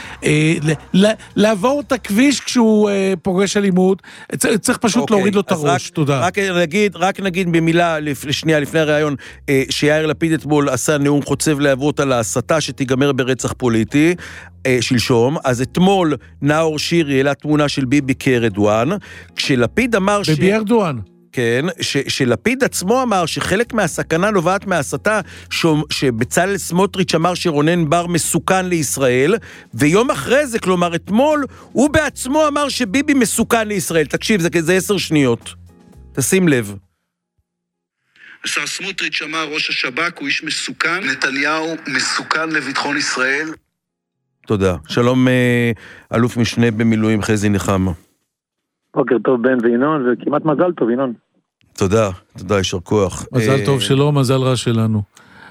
לעבור את הכביש כשהוא פוגש אלימות, צריך פשוט להוריד לו את הראש. תודה. רק נגיד במילה שנייה לפני הרעיון, שיאיר לפיד אתמול עשה נאום חוצב להבות על ההסתה שתיגמר ברצח פוליטי, שלשום. אז אתמול נאור שירי העלה תמונה של ביבי כארדואן, כשלפיד אמר ביבי ארדואן. כן, שלפיד עצמו אמר שחלק מהסכנה נובעת מהסתה, שבצלאל סמוטריץ' אמר שרונן בר מסוכן לישראל, ויום אחרי זה, כלומר אתמול, הוא בעצמו אמר שביבי מסוכן לישראל. תקשיב, זה 10 שניות. תשים לב. השר סמוטריץ' אמר, ראש השב"כ הוא איש מסוכן, נתניהו מסוכן לביטחון ישראל. תודה. שלום, אלוף משנה במילואים חזי נחמה. בוקר טוב בן וינון, וכמעט מזל טוב ינון. תודה, יישר כוח. מזל טוב שלו, מזל רע שלנו.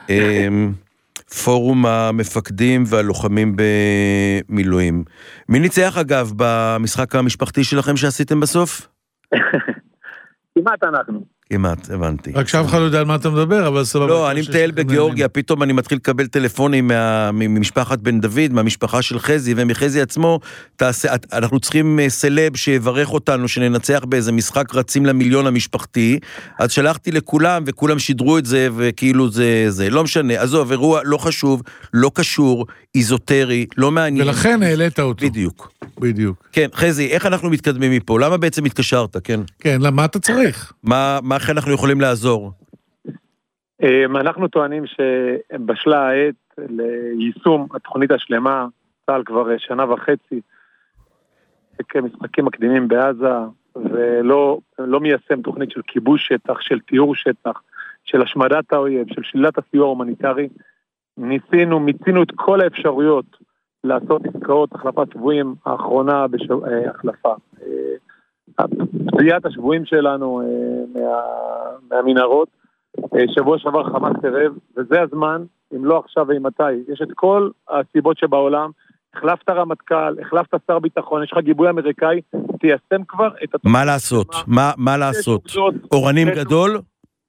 פורום המפקדים והלוחמים במילואים. מי ניצח אגב במשחק המשפחתי שלכם שעשיתם בסוף? כמעט אנחנו. כמעט, הבנתי. רק שאף אחד לא יודע על מה אתה מדבר, אבל סבבה. לא, אני מטייל בגיאורגיה, פתאום אני מתחיל לקבל טלפונים ממשפחת בן דוד, מהמשפחה של חזי, ומחזי עצמו, אנחנו צריכים סלב שיברך אותנו, שננצח באיזה משחק רצים למיליון המשפחתי, אז שלחתי לכולם, וכולם שידרו את זה, וכאילו זה לא משנה, עזוב, אירוע לא חשוב, לא קשור, איזוטרי, לא מעניין. ולכן העלית אותו. בדיוק. כן, חזי, איך אנחנו מתקדמים מפה? למה בעצם התקשרת, כן? כן, למה אתה צריך? מה איך אנחנו יכולים לעזור? אנחנו טוענים שבשלה העת ליישום התוכנית השלמה, צה"ל כבר שנה וחצי, כמשחקים מקדימים בעזה, ולא מיישם תוכנית של כיבוש שטח, של תיאור שטח, של השמדת האויב, של שלילת הסיוע ההומניטרי. מיצינו את כל האפשרויות לעשות עסקאות, החלפת שבויים, האחרונה החלפה. פציעת השבויים שלנו מהמנהרות, שבוע שעבר חמאס תרב, וזה הזמן, אם לא עכשיו ומתי, יש את כל הסיבות שבעולם, החלפת רמטכ"ל, החלפת שר ביטחון, יש לך גיבוי אמריקאי, תיישם כבר את התוכנית. מה לעשות? מה לעשות? אורנים גדול?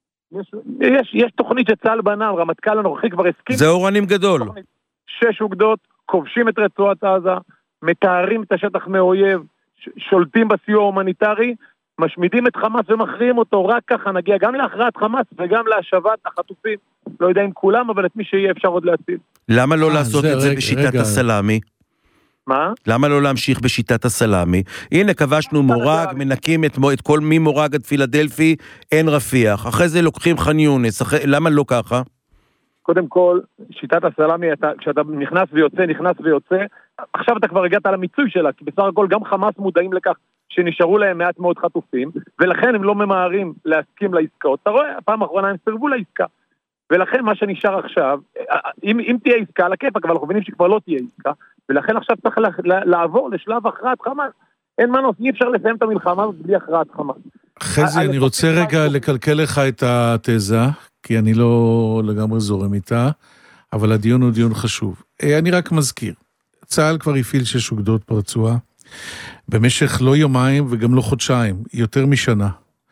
יש תוכנית שצה"ל בנה, רמטכ"ל הנוכחי כבר הסכים. זה אורנים גדול. 6 אוגדות, כובשים את רצועת עזה, מתארים את השטח מאויב, שולטים בסיוע ההומניטרי, משמידים את חמאס ומכריעים אותו, רק ככה נגיע גם להכרעת חמאס וגם להשבת החטופים, לא יודע אם כולם, אבל את מי שיהיה אפשר עוד להציל. למה לא לעשות את זה בשיטת הסלאמי? מה? למה לא להמשיך בשיטת הסלאמי? הנה, כבשנו מורג, מנקים את כל ממורג עד פילדלפי, אין רפיח. אחרי זה לוקחים ח'אן יונס, למה לא ככה? קודם כל, שיטת הסלאמי, כשאתה נכנס ויוצא, עכשיו אתה כבר הגעת למיצוי שלה, כי בסך הכל גם חמאס מודעים לכך שנשארו להם מעט מאוד חטופים, ולכן הם לא ממהרים להסכים לעסקאות. אתה רואה, הפעם האחרונה הם סרבו לעסקה. ולכן מה שנשאר עכשיו, אם תהיה עסקה על הכיפק, אבל אנחנו מבינים שכבר לא תהיה עסקה, ולכן עכשיו צריך לעבור לשלב הכרעת חמאס. אין מנוס, אי אפשר לסיים את המלחמה בלי הכרעת חמאס. חזי, אני רוצה רגע לקלקל לך את התזה, כי אני לא לגמרי זורם איתה, אבל הדיון הוא דיון חשוב. אני רק מזכיר, צה"ל כבר הפעיל 6 אוגדות ברצועה, במשך לא יומיים וגם לא חודשיים, יותר משנה.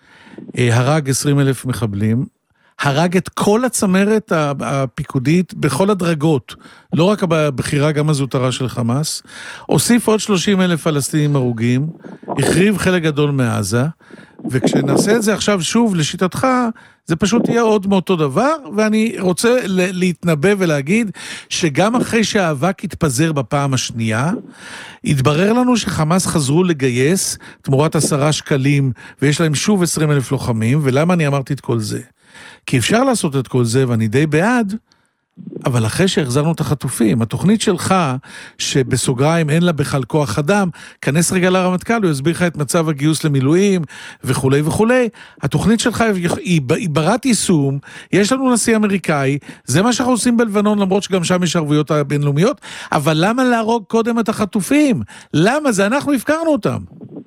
הרג 20,000 מחבלים, הרג את כל הצמרת הפיקודית בכל הדרגות, לא רק הבחירה, גם הזוטרה של חמאס, הוסיף עוד 30,000 פלסטינים הרוגים, החריב חלק גדול מעזה, וכשנעשה את זה עכשיו שוב לשיטתך, זה פשוט יהיה עוד מאותו דבר, ואני רוצה להתנבא ולהגיד שגם אחרי שהאבק התפזר בפעם השנייה, התברר לנו שחמאס חזרו לגייס תמורת 10 שקלים, ויש להם שוב 20,000 לוחמים, ולמה אני אמרתי את כל זה? כי אפשר לעשות את כל זה, ואני די בעד, אבל אחרי שהחזרנו את החטופים, התוכנית שלך, שבסוגריים אין לה בכלל כוח אדם, כנס רגע לרמטכ"ל, הוא יסביר לך את מצב הגיוס למילואים, וכו' וכו'. התוכנית שלך היא ברת יישום, יש לנו נשיא אמריקאי, זה מה שאנחנו עושים בלבנון, למרות שגם שם יש ערבויות הבינלאומיות, אבל למה להרוג קודם את החטופים? למה? זה אנחנו הפקרנו אותם.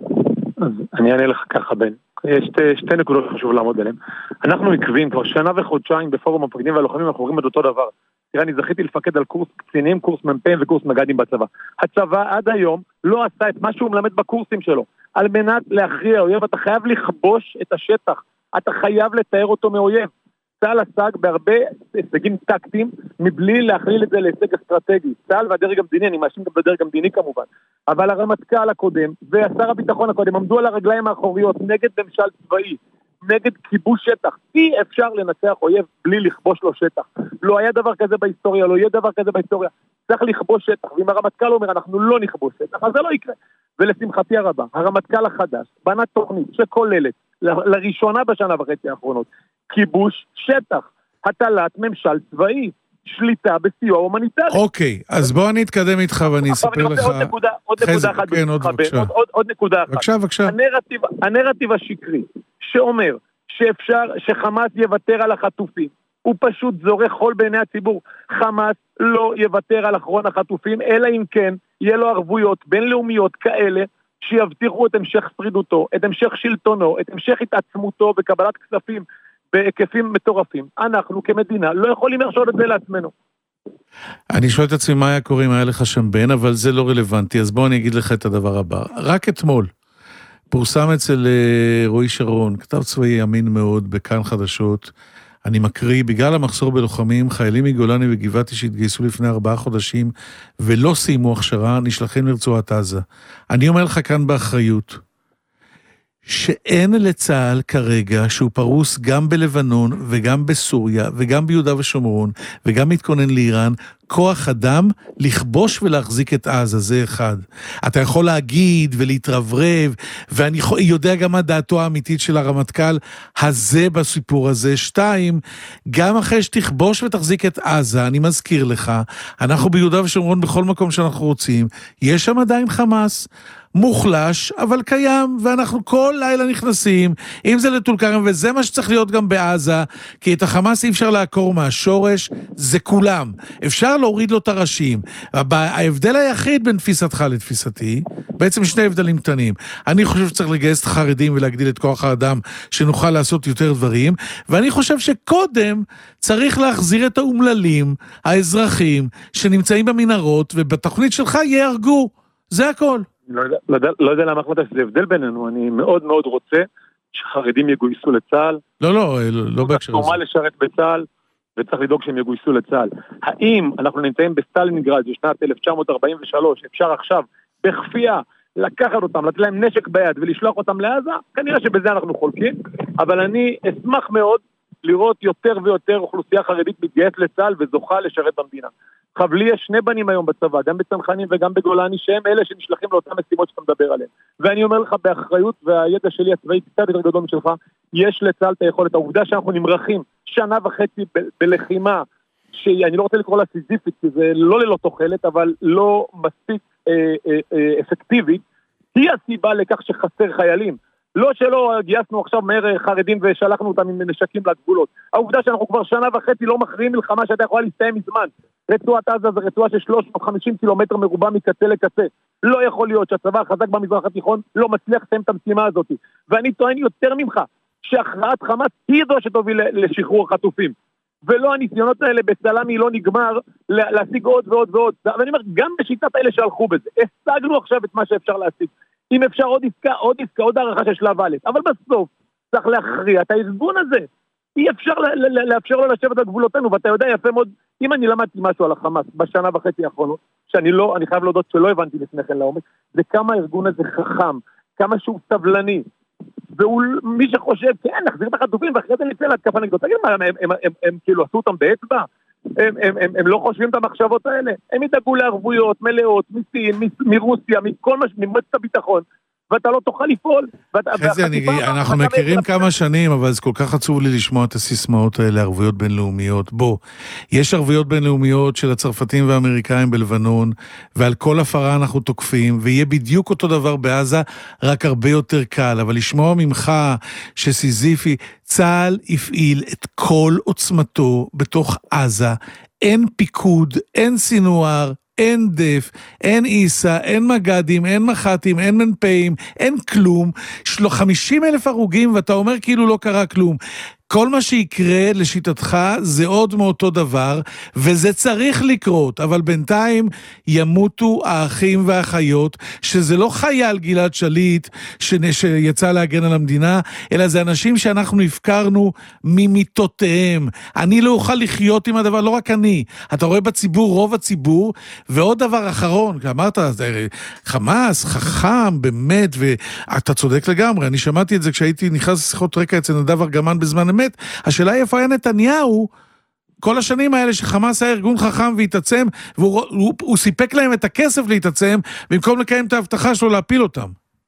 אז אני אענה לך ככה, בן. יש 2 נקודות חשוב לעמוד עליהן. אנחנו עקבים כבר שנה וחודשיים בפורום המפקדים והלוחמים, אנחנו רואים את אותו דבר. תראה, אני זכיתי לפקד על קורס קצינים, קורס מ"פים וקורס מג"דים בצבא. הצבא עד היום לא עשה את מה שהוא מלמד בקורסים שלו. על מנת להכריע אויב, אתה חייב לכבוש את השטח. אתה חייב לתאר אותו מאויב. צה"ל עסק בהרבה הישגים טקטיים, מבלי להכליל את זה להישג אסטרטגי. צה"ל והדרג המדיני, אני מאשים גם בדרג המדיני כמובן. אבל הרמטכ"ל הקודם והשר הביטחון הקודם עמדו על הרגליים האחוריות נגד ממשל צבאי, נגד כיבוש שטח. אי אפשר לנצח אויב בלי לכבוש לו שטח. לא היה דבר כזה בהיסטוריה, לא יהיה דבר כזה בהיסטוריה. צריך לכבוש שטח, ואם הרמטכ"ל אומר אנחנו לא נכבוש שטח, אז זה לא יקרה. ולשמחתי הרבה, הרמטכ"ל החדש בנה תוכנית שכוללת, לראשונה בשנה וחצי האחרונות, כיבוש שטח, הטלת ממשל צבאי, שליטה בסיוע הומניטרי. אוקיי, אז בוא אני אתקדם איתך ואני אספר לך. עוד נקודה אחת. כן, עוד נקודה אחת. בבקשה. הנרטיב השקרי, שאומר שחמאס יוותר על החטופים, הוא פשוט זורק חול בעיני הציבור. חמאס לא יוותר על אחרון החטופים, אלא אם כן יהיה לו ערבויות בינלאומיות כאלה, שיבטיחו את המשך שרידותו, את המשך שלטונו, את המשך התעצמותו בקבלת כספים בהיקפים מטורפים. אנחנו כמדינה לא יכולים להרשות את זה לעצמנו. אני שואל את עצמי מה היה קורה אם היה לך שם בן, אבל זה לא רלוונטי, אז בוא אני אגיד לך את הדבר הבא. רק אתמול פורסם אצל רועי שרון, כתב צבאי אמין מאוד בכאן חדשות, אני מקריא, בגלל המחסור בלוחמים, חיילים מגולני וגבעתי שהתגייסו לפני 4 חודשים ולא סיימו הכשרה, נשלחים לרצועת עזה. אני אומר לך כאן באחריות, שאין לצהל כרגע, שהוא פרוס גם בלבנון וגם בסוריה וגם ביהודה ושומרון וגם מתכונן לאיראן, כוח אדם לכבוש ולהחזיק את עזה, זה אחד. אתה יכול להגיד ולהתרברב, ואני יודע גם מה דעתו האמיתית של הרמטכ"ל הזה בסיפור הזה. 2, גם אחרי שתכבוש ותחזיק את עזה, אני מזכיר לך, אנחנו ביהודה ושומרון בכל מקום שאנחנו רוצים, יש שם עדיין חמאס, מוחלש, אבל קיים, ואנחנו כל לילה נכנסים, אם זה לטול כרם, וזה מה שצריך להיות גם בעזה, כי את החמאס אי אפשר לעקור מהשורש, זה כולם. אפשר להוריד לו את הראשים. ההבדל היחיד בין תפיסתך לתפיסתי, בעצם 2 הבדלים קטנים. אני חושב שצריך לגייס את החרדים ולהגדיל את כוח האדם, שנוכל לעשות יותר דברים, ואני חושב שקודם צריך להחזיר את האומללים, האזרחים, שנמצאים במנהרות, ובתוכנית שלך יהרגו. זה הכל. לא יודע למה החלטה שזה הבדל בינינו, אני מאוד מאוד רוצה שחרדים יגויסו לצה"ל. לא בהקשר הזה. תורמה לשרת בצה"ל, וצריך לדאוג שהם יגויסו לצה"ל. האם אנחנו נמצאים בסטלינגרד בשנת 1943, אפשר עכשיו בכפייה לקחת אותם, לתת להם נשק ביד ולשלוח אותם לעזה? כנראה שבזה אנחנו חולקים, אבל אני אשמח מאוד לראות יותר ויותר אוכלוסייה חרדית מתגייסת לצה"ל וזוכה לשרת במדינה. לי יש 2 בנים היום בצבא, גם בצנחנים וגם בגולני, שהם אלה שנשלחים לאותן משימות שאתה מדבר עליהן. ואני אומר לך באחריות, והידע שלי הצבאי קצת יותר גדול משלך, יש לצה"ל את היכולת. העובדה שאנחנו נמרחים 1.5 שנה בלחימה, שאני לא רוצה לקרוא לה סיזיפית, כי זה לא ללא תוחלת, אבל לא מספיק אפקטיבית, היא הסיבה לכך שחסר חיילים. לא שלא גייסנו עכשיו מהר חרדים ושלחנו אותם עם נשקים לגבולות. העובדה שאנחנו כבר 1.5 שנה לא מכריעים מלחמה שאתה יכולה להסתיים מזמן. רצועת עזה זה רצועה של 350 קילומטר מרובע מקצה לקצה. לא יכול להיות שהצבא החזק במזרח התיכון לא מצליח לסיים את המשימה הזאת. ואני טוען יותר ממך שהכרעת חמאס היא זו שתוביל לשחרור החטופים. ולא הניסיונות האלה בסלמי לא נגמר להשיג עוד ועוד ועוד. ואני אומר, גם בשיטת האלה שהלכו בזה, השגנו עכשיו את מה שאפשר להשיג. אם אפשר עוד עסקה, עוד הערכה של שלב א', אבל בסוף צריך להכריע את הארגון הזה. אי אפשר לאפשר לו לשבת על גבולותינו, ואתה יודע יפה מאוד, אם אני למדתי משהו על החמאס בשנה וחצי האחרונות, אני חייב להודות שלא הבנתי לפני כן לעומק, זה כמה הארגון הזה חכם, כמה שהוא סבלני, ומי שחושב, כן, נחזיר את החטופים, ואחרי זה נצא להתקפה נגדו, תגיד מה, הם כאילו עשו אותם באצבע? הם לא חושבים את המחשבות האלה, הם ידאגו לערבויות מלאות, מסין, מרוסיה, מכל ממועצת הביטחון, ואתה לא תוכל לפעול. אנחנו מכירים כמה שנים, אבל זה כל כך עצוב לי לשמוע את הסיסמאות האלה, ערבויות בינלאומיות. יש ערבויות בינלאומיות של הצרפתים והאמריקאים בלבנון, ועל כל הפרה אנחנו תוקפים, ויהיה בדיוק אותו דבר בעזה, רק הרבה יותר קל. אבל לשמוע ממך שסיזיפי, צה"ל הפעיל את כל עוצמתו בתוך עזה, אין פיקוד, אין סינואר, אין דף, אין איסה, אין מגדים, אין מחטים, אין מנפאים, אין כלום, 50,000 הרוגים, ואתה אומר כאילו לא קרה כלום. כל מה שיקרה לשיטתך זה עוד מאותו דבר, וזה צריך לקרות, אבל בינתיים ימותו האחים והאחיות, שזה לא חייל גלעד שליט שיצא להגן על המדינה, אלא זה אנשים שאנחנו הפקרנו ממיטותיהם. אני לא אוכל לחיות עם הדבר, לא רק אני. אתה רואה בציבור, רוב הציבור, ועוד דבר אחרון, אמרת, חמאס, חכם, באמת, ואתה צודק לגמרי, אני שמעתי את זה כשהייתי נכנס לשיחות רקע אצל נדב ארגמן בזמן אמת, השאלה היא איפה היה נתניהו כל השנים האלה שחמאס היה ארגון חכם והתעצם, והוא סיפק להם את הכסף להתעצם, במקום לקיים את ההבטחה שלו להפיל אותם.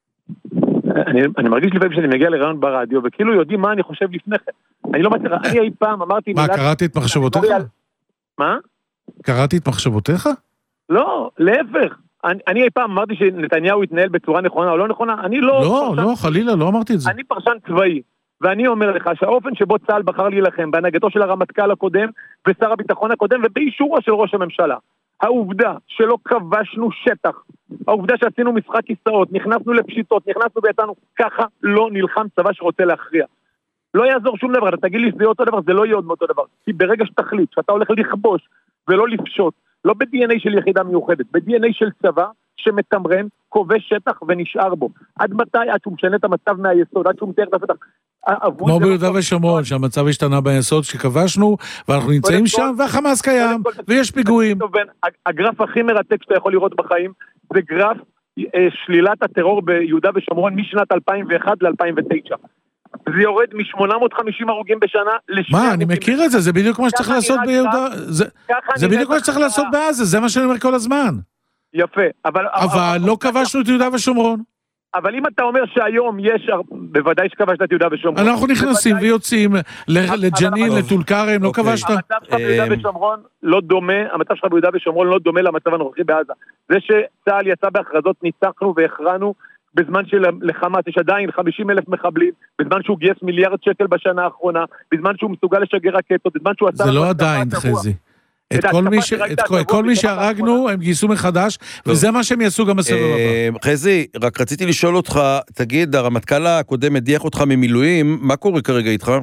אני מרגיש לפעמים שאני מגיע לרעיון ברדיו, וכאילו יודעים מה אני חושב לפני כן. אני לא מצליח, אני אי פעם אמרתי... מה, קראתי את מחשבותיך? מה? קראתי את מחשבותיך? לא, להפך. אני אי פעם אמרתי שנתניהו יתנהל בצורה נכונה או לא נכונה, אני לא... לא, חלילה, לא אמרתי את זה. אני פרשן צבאי. ואני אומר לך שהאופן שבו צה"ל בחר להילחם בהנהגתו של הרמטכ"ל הקודם ושר הביטחון הקודם ובאישורו של ראש הממשלה, העובדה שלא כבשנו שטח, העובדה שעשינו משחק כיסאות, נכנסנו לפשיטות, נכנסנו ויצאנו, ככה לא נלחם צבא שרוצה להכריע. לא יעזור שום דבר, אתה תגיד לי שזה אותו דבר, זה לא יהיה עוד מאותו דבר. כי ברגע שתחליט שאתה הולך לכבוש ולא לפשוט, לא ב-DNA של יחידה מיוחדת, ב-DNA של צבא שמתמרן, כובש שטח ונשאר בו. עד מתי? עד שהוא משנה את המצב מהיסוד, עד שהוא מתאר את השטח. כמו ביהודה ושומרון, שהמצב השתנה ביסוד שכבשנו, ואנחנו נמצאים שם, והחמאס קיים, ויש פיגועים. הגרף הכי מרתק שאתה יכול לראות בחיים, זה גרף שלילת הטרור ביהודה ושומרון משנת 2001 ל-2009. זה יורד מ-850 הרוגים בשנה ל-2 מה, אני מכיר את זה, זה בדיוק מה שצריך לעשות ביהודה, זה בדיוק מה שצריך לעשות בעזה, זה מה שאני אומר כל הזמן. יפה, אבל לא כבשנו את יהודה ושומרון. אבל אם אתה אומר שהיום יש, בוודאי שכבשת את יהודה ושומרון. אנחנו נכנסים ויוצאים לג'נין, לטול כרם, לא כבשת? המצב שלך ביהודה ושומרון לא דומה, המצב שלך ביהודה ושומרון לא דומה למצב הנוכחי בעזה. זה שצה"ל יצא בהכרזות, ניצחנו והכרענו, בזמן שלחמאס יש עדיין 50,000 מחבלים, בזמן שהוא גייס מיליארד שקל בשנה האחרונה, בזמן שהוא מסוגל לשגר רקטות, בזמן שהוא עשה... זה לא עדיין, חזי. את כל מי שהרגנו, הם גייסו מחדש, וזה מה שהם יעשו גם בסבב הבא. חזי, רק רציתי לשאול אותך, תגיד, הרמטכ"ל הקודם הדיח אותך ממילואים, מה קורה כרגע איתך?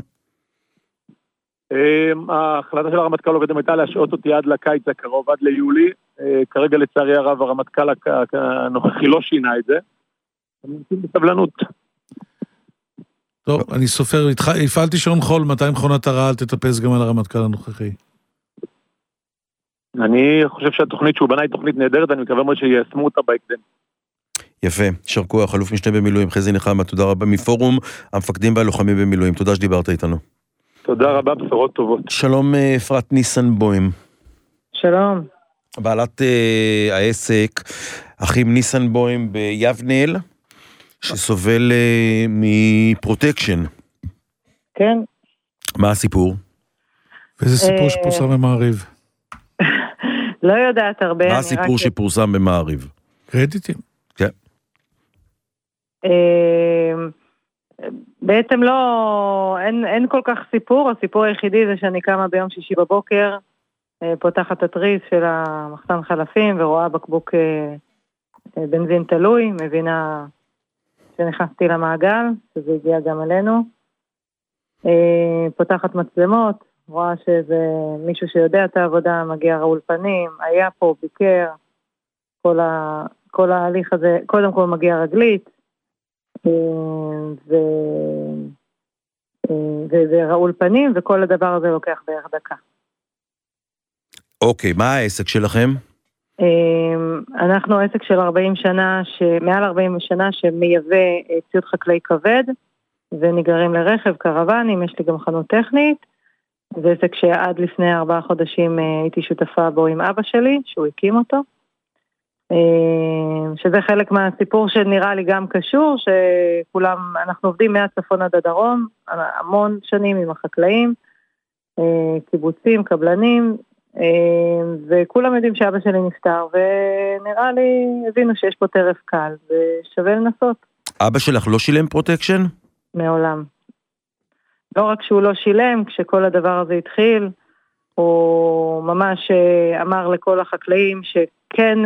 ההחלטה של הרמטכ"ל הקודם הייתה להשעות אותי עד לקיץ הקרוב, עד ליולי. כרגע לצערי הרב הרמטכ"ל הנוכחי לא שינה את זה. אני נמצאים בסבלנות. טוב, אני סופר, הפעלתי שעון חול, מתי מכונת הרעל תטפס גם על הרמטכ"ל הנוכחי? אני חושב שהתוכנית שהוא בנה היא תוכנית נהדרת, אני מקווה מאוד שיישמו אותה בהקדם. יפה, יישר כוח, אלוף משנה במילואים, חזי נחמה, תודה רבה מפורום המפקדים והלוחמים במילואים, תודה שדיברת איתנו. תודה רבה, בשורות טובות. שלום אפרת ניסנבוים. שלום. בעלת העסק, אחים ניסנבוים ביבנאל, שסובל מפרוטקשן. כן. מה הסיפור? ואיזה סיפור שפורסם במעריב? לא יודעת הרבה. מה הסיפור שפורסם במעריב? קרדיטים. כן. בעצם לא, אין כל כך סיפור, הסיפור היחידי זה שאני קמה ביום שישי בבוקר, פותחת התריס של המחסן חלפים ורואה בקבוק בנזין תלוי, מבינה שנכנסתי למעגל, שזה הגיע גם אלינו, פותחת מצלמות, רואה שזה מישהו שיודע את העבודה, מגיע רעול פנים, היה פה, ביקר, כל ההליך הזה, קודם כל מגיע רגלית, ורעול פנים, וכל הדבר הזה לוקח בערך דקה. אוקיי, מה העסק שלכם? אנחנו עסק של 40 שנה, מעל 40 שנה שמייבא ציוד חקלאי כבד, ונגררים לרכב, קרוונים, יש לי גם חנות טכנית, זה עסק שעד לפני 4 חודשים הייתי שותפה בו עם אבא שלי, שהוא הקים אותו, שזה חלק מהסיפור שנראה לי גם קשור, שכולם, אנחנו עובדים מהצפון עד הדרום, המון שנים עם החקלאים, קיבוצים, קבלנים, וכולם יודעים שאבא שלי נפטר, ונראה לי, הבינו שיש פה טרף קל, ושווה לנסות. אבא שלך לא שילם פרוטקשן? מעולם. לא רק שהוא לא שילם, כשכל הדבר הזה התחיל, הוא ממש אמר לכל החקלאים שכן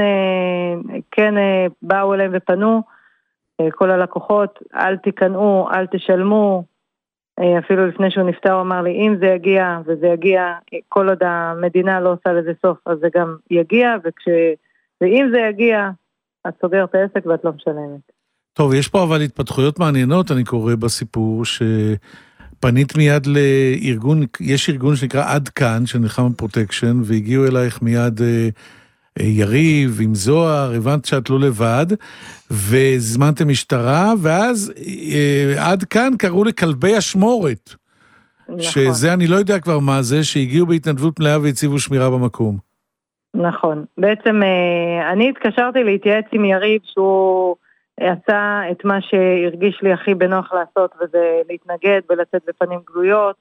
באו אליהם ופנו, כל הלקוחות, אל תקנאו, אל תשלמו, אפילו לפני שהוא נפטר הוא אמר לי, אם זה יגיע וזה יגיע, כל עוד המדינה לא עושה לזה סוף, אז זה גם יגיע, ואם זה יגיע, את סוגרת את העסק ואת לא משלמת. טוב, יש פה אבל התפתחויות מעניינות, אני קורא בסיפור, שפנית מיד לארגון, יש ארגון שנקרא עד כאן, שנלחם בפרוטקשן, והגיעו אלייך מיד יריב עם זוהר, הבנת שאת לא לבד, והזמנתם משטרה, ואז עד כאן קראו לכלבי השמורת. נכון. שזה אני לא יודע כבר מה זה, שהגיעו בהתנדבות מלאה והציבו שמירה במקום. נכון. בעצם אני התקשרתי להתייעץ עם יריב שהוא עשה את מה שהרגיש לי הכי בנוח לעשות, וזה להתנגד ולצאת בפנים גלויות,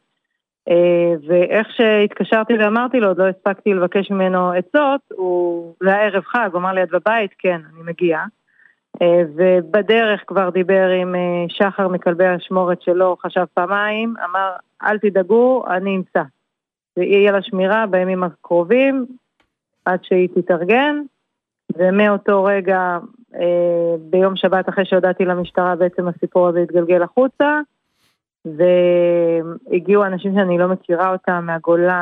ואיך שהתקשרתי ואמרתי לו, עוד לא הספקתי לבקש ממנו עצות, זה היה ערב חג, הוא אמר לי, את בבית? כן, אני מגיע. ובדרך כבר דיבר עם שחר מכלבי השמורת שלו, חשב פעמיים, אמר, אל תדאגו, אני אמצא. זה יהיה לה שמירה בימים הקרובים, עד שהיא תתארגן, ומאותו רגע, ביום שבת אחרי שהודעתי למשטרה, בעצם הסיפור הזה התגלגל החוצה, והגיעו אנשים שאני לא מכירה אותם, מהגולן,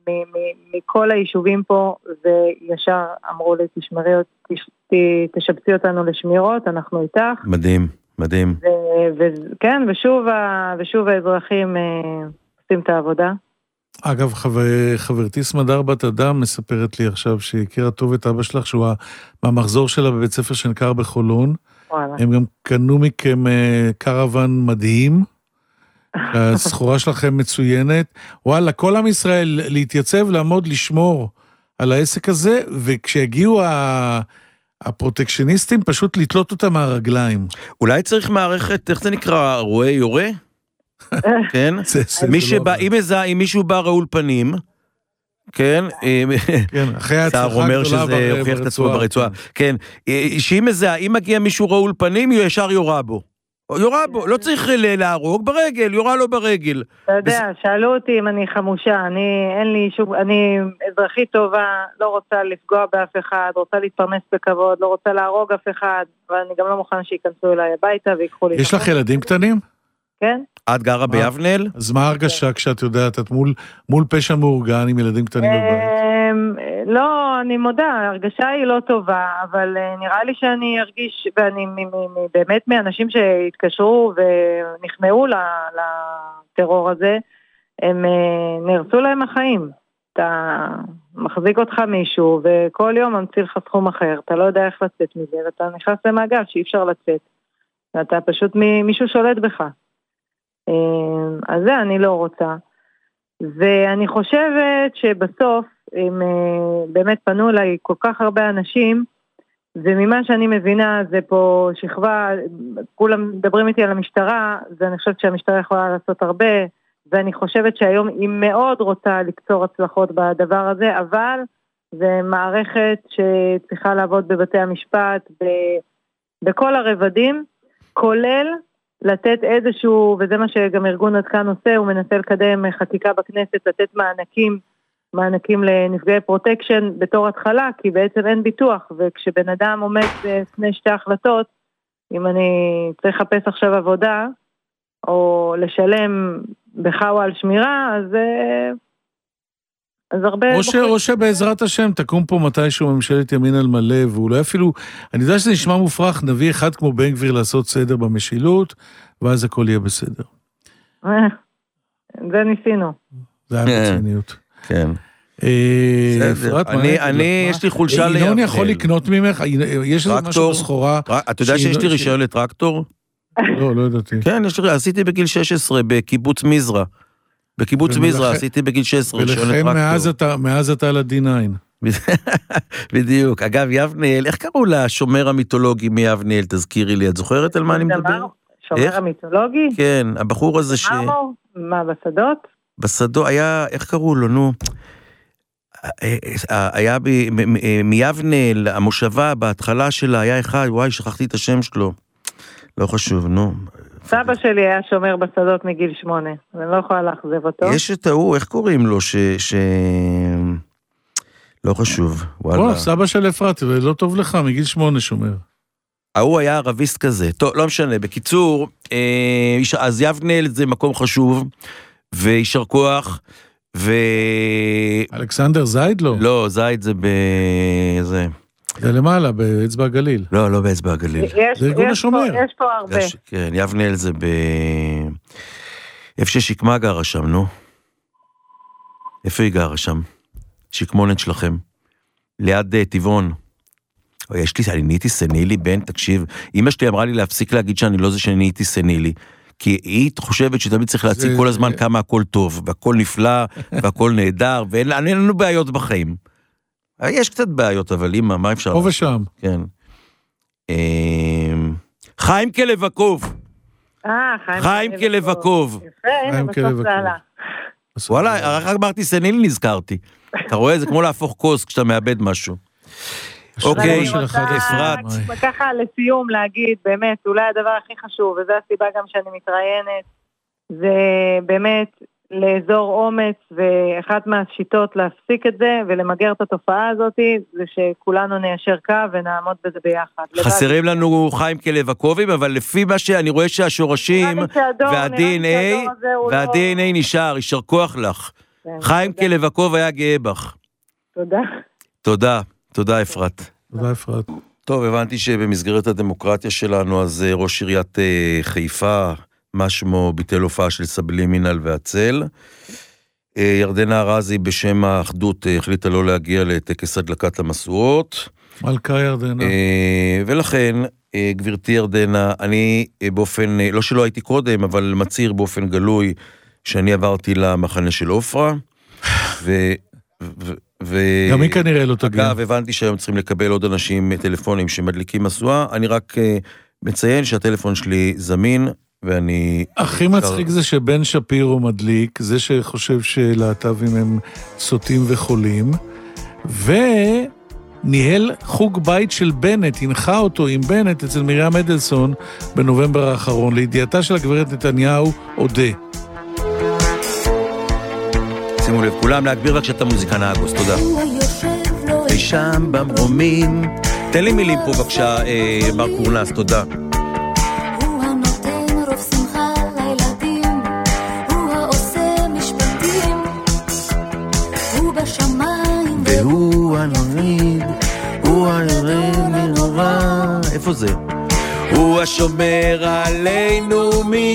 מכל היישובים פה, וישר אמרו לי, תשבצי אותנו לשמירות, אנחנו איתך. מדהים, מדהים. כן, ושוב האזרחים עושים את העבודה. אגב, חברתי סמדר בת אדם מספרת לי עכשיו שהיא הכירה טוב את אבא שלך, שהוא מהמחזור שלה בבית ספר שנקר בחולון. הם גם קנו מכם קרוון מדהים, הסחורה שלכם מצוינת. וואלה, כל עם ישראל להתייצב, לעמוד, לשמור על העסק הזה, וכשהגיעו הפרוטקשניסטים, פשוט לתלות אותם מהרגליים. אולי צריך מערכת, איך זה נקרא, רואה יורה? כן? אם מישהו בא רעול פנים, כן? אחרי ההצלחה גדולה אומר שזה הוכיח את עצמו ברצועה. כן, שאם מגיע מישהו רעול פנים, הוא ישר יורה בו. לא צריך להרוג ברגל, יורה לו ברגל. אתה יודע, שאלו אותי אם אני חמושה, אני אזרחית טובה, לא רוצה לפגוע באף אחד, רוצה להתפרנס בכבוד, לא רוצה להרוג אף אחד, אבל אני גם לא מוכן שיכנסו אליי הביתה ויקחו לי. יש לך ילדים קטנים? כן. את גרה ביבנאל? אז מה ההרגשה כשאת יודעת, את מול פשע מאורגן עם ילדים קטנים בבית? לא, אני מודה, ההרגשה היא לא טובה, אבל נראה לי שאני ארגיש, ואני באמת מאנשים שהתקשרו ונכנעו לטרור הזה, הם נרצו להם החיים. אתה מחזיק אותך מישהו, וכל יום ממציא לך סכום אחר, אתה לא יודע איך לצאת מזה, ואתה נכנס למעגל שאי אפשר לצאת. ואתה פשוט מישהו שולט בך. אז זה אני לא רוצה. ואני חושבת שבסוף, הם באמת פנו אליי כל כך הרבה אנשים, וממה שאני מבינה זה פה שכבה, כולם מדברים איתי על המשטרה, ואני חושבת שהמשטרה יכולה לעשות הרבה, ואני חושבת שהיום היא מאוד רוצה לקצור הצלחות בדבר הזה, אבל זה מערכת שצריכה לעבוד בבתי המשפט, בכל הרבדים, כולל לתת איזשהו, וזה מה שגם ארגון עד כאן עושה, הוא מנסה לקדם חקיקה בכנסת, לתת מענקים לנפגעי פרוטקשן בתור התחלה, כי בעצם אין ביטוח, וכשבן אדם עומד לפני שתי החלטות, אם אני צריך לחפש עכשיו עבודה, או בחאווה על שמירה, אז הרבה... או שבעזרת השם תקום פה מתישהו ממשלת ימין על מלא, ואולי אפילו, אני יודע שזה נשמע מופרך, נביא אחד כמו בן גביר לעשות סדר במשילות, ואז הכל יהיה בסדר. זה ניסינו. זה היה בציניות. כן. יש לי חולשה ליבנאל. ינון יכול לקנות ממך? יש איזה משהו בסחורה? אתה יודע שיש לי רישיון לטרקטור? לא ידעתי. כן, עשיתי בגיל 16 בקיבוץ מזרע. בקיבוץ מזרע עשיתי בגיל 16 רישיון לטרקטור. ולכן מאז אתה על ה-D9. בדיוק. אגב, יבנאל, איך קראו לשומר המיתולוגי מיבנאל? תזכירי לי, את זוכרת על מה אני מדבר? שומר המיתולוגי? כן, הבחור הזה מה, בשדות? בשדות, היה, איך קראו לו, נו? היה מיבנאל, המושבה, בהתחלה שלה היה אחד, וואי, שכחתי את השם שלו. לא חשוב, נו. סבא שלי היה שומר בשדות מגיל 8, אני לא יכולה להחזב אותו. יש את ההוא, איך קוראים לו, לא חשוב, וואלה. סבא של אפרת, ולא טוב לך, מגיל 8 שומר. ההוא היה ערביסט כזה, טוב, לא משנה, בקיצור, אז יבנאל זה מקום חשוב, וישר כוח, אלכסנדר זייד לא? לא, זייד זה בזה. זה למעלה, באצבע הגליל. לא באצבע הגליל. זה ארגון השומר. יש פה הרבה. כן, יבנאל זה איפה ששקמה גרה שם, נו. איפה היא גרה שם? שקמונת שלכם. ליד טבעון. אני נהייתי סנילי, בן, תקשיב. אמא שלי אמרה לי להפסיק להגיד שאני לא זה שאני נהייתי סנילי. כי היא חושבת שתמיד צריך להציג כל הזמן כמה הכל טוב, והכל נפלא, והכל נהדר, ואין לנו בעיות בחיים. יש קצת בעיות, אבל אמא, מה אפשר? פה ושם. כן. חיים כלבקוב. חיים כלבקוב. יפה, הנה, בסוף זה עלה. וואלה, רק אמרתי סנילי נזכרתי. אתה רואה, זה כמו להפוך כוס כשאתה מאבד משהו. אוקיי, אני רוצה ככה לסיום להגיד, באמת, אולי הדבר הכי חשוב, וזו הסיבה גם שאני מתראיינת, זה באמת לאזור אומץ, ואחת מהשיטות להפסיק את זה, ולמגר את התופעה הזאת, זה שכולנו ניישר קו ונעמוד בזה ביחד. חסרים לנו חיים כלבקובים, אבל לפי מה שאני רואה שהשורשים, וה-DNA נשאר, יישר כוח לך. לכם. חיים כלבקוב היה גאה בך. תודה. תודה, תודה אפרת. תודה אפרת. טוב, הבנתי שבמסגרת הדמוקרטיה שלנו, אז ראש עיריית חיפה, מה שמו ביטל הופעה של סבלימינל והצל. ירדנה ארזי בשם האחדות החליטה לא להגיע לטקס הדלקת המשואות. מלכה ירדנה. ולכן, גברתי ירדנה, אני באופן, לא שלא הייתי קודם, אבל מצהיר באופן גלוי, שאני עברתי למחנה של אופרה, גם היא כנראה לא תגיע. אגב, הבנתי שהיום צריכים לקבל עוד אנשים טלפונים שמדליקים משואה, אני רק מציין שהטלפון שלי זמין, ואני... הכי מצחיק זה שבן שפירו מדליק, זה שחושב שלהט"בים הם סוטים וחולים, וניהל חוג בית של בנט, הנחה אותו עם בנט אצל מרים אדלסון בנובמבר האחרון, לידיעתה של הגברת נתניהו עודה. שימו לב, כולם להגביר רק שאתה מוזיקה נאגוס, תודה. אי שם במרומים, תן לי מילים פה בבקשה, בר קורנס, תודה. והוא הנוריד, הוא הירד מנורא, איפה זה? הוא השומר עלינו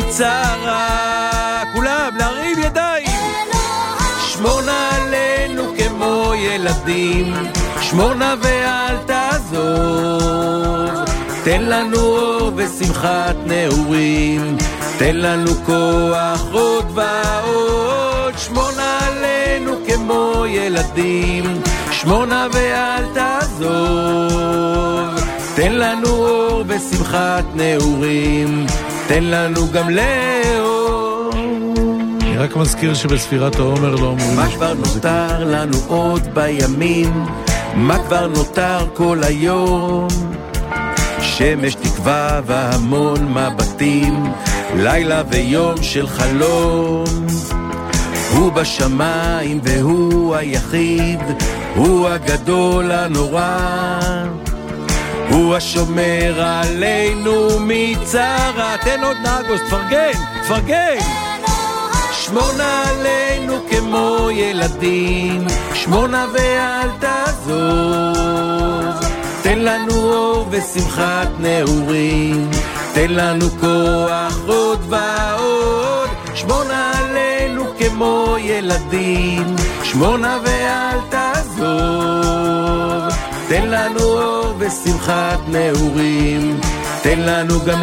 מצרה, כולם להרים ידיים, שמור נא עלינו כמו ילדים, שמור נא ואל תעזוב, תן לנו אור ושמחת נעורים, תן לנו כוח עוד ועוד, שמור נא עלינו כמו ילדים, שמור נא ואל תעזוב, תן לנו אור ושמחת נעורים, תן לנו גם לאור. אני רק מזכיר שבספירת העומר לא אומרים מה כבר נותר לנו עוד בימים, מה כבר נותר כל היום, שמש תקווה והמון מבטים, לילה ויום של חלום, הוא בשמיים והוא היחיד, הוא הגדול הנורא, הוא השומר עלינו מצרה. תן עוד נאגוס, תפרגן, תפרגן. שמור נא עלינו כמו ילדים, שמור נא ואל תעזוב, תן לנו אור ושמחת נעורים, תן לנו כוח עוד ועוד, שמור נא עלינו כמו ילדים, שמור נא ואל תעזוב, תן לנו אור ושמחת נעורים, תן לנו גם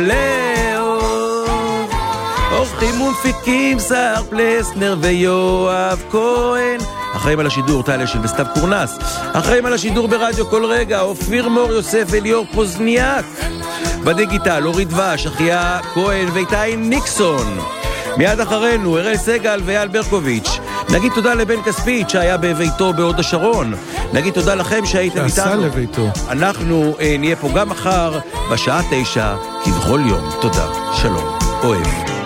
לאור. עורכים ומפיקים סער פלסנר ויואב כהן, אחראים על השידור טליה של וסתיו קורנס, אחראים על השידור ברדיו כל רגע אופיר מור יוסף אליאור פוזניאק, בדיגיטל אורית דבש, אחיה כהן ואיתי ניקסון. מיד אחרינו אראל סגל ואייל ברקוביץ'. נגיד תודה לבן כספית שהיה בביתו בהוד השרון, נגיד תודה לכם שהייתם איתנו, אנחנו נהיה פה גם מחר בשעה 9 כבכל יום. תודה, שלום, אוהב.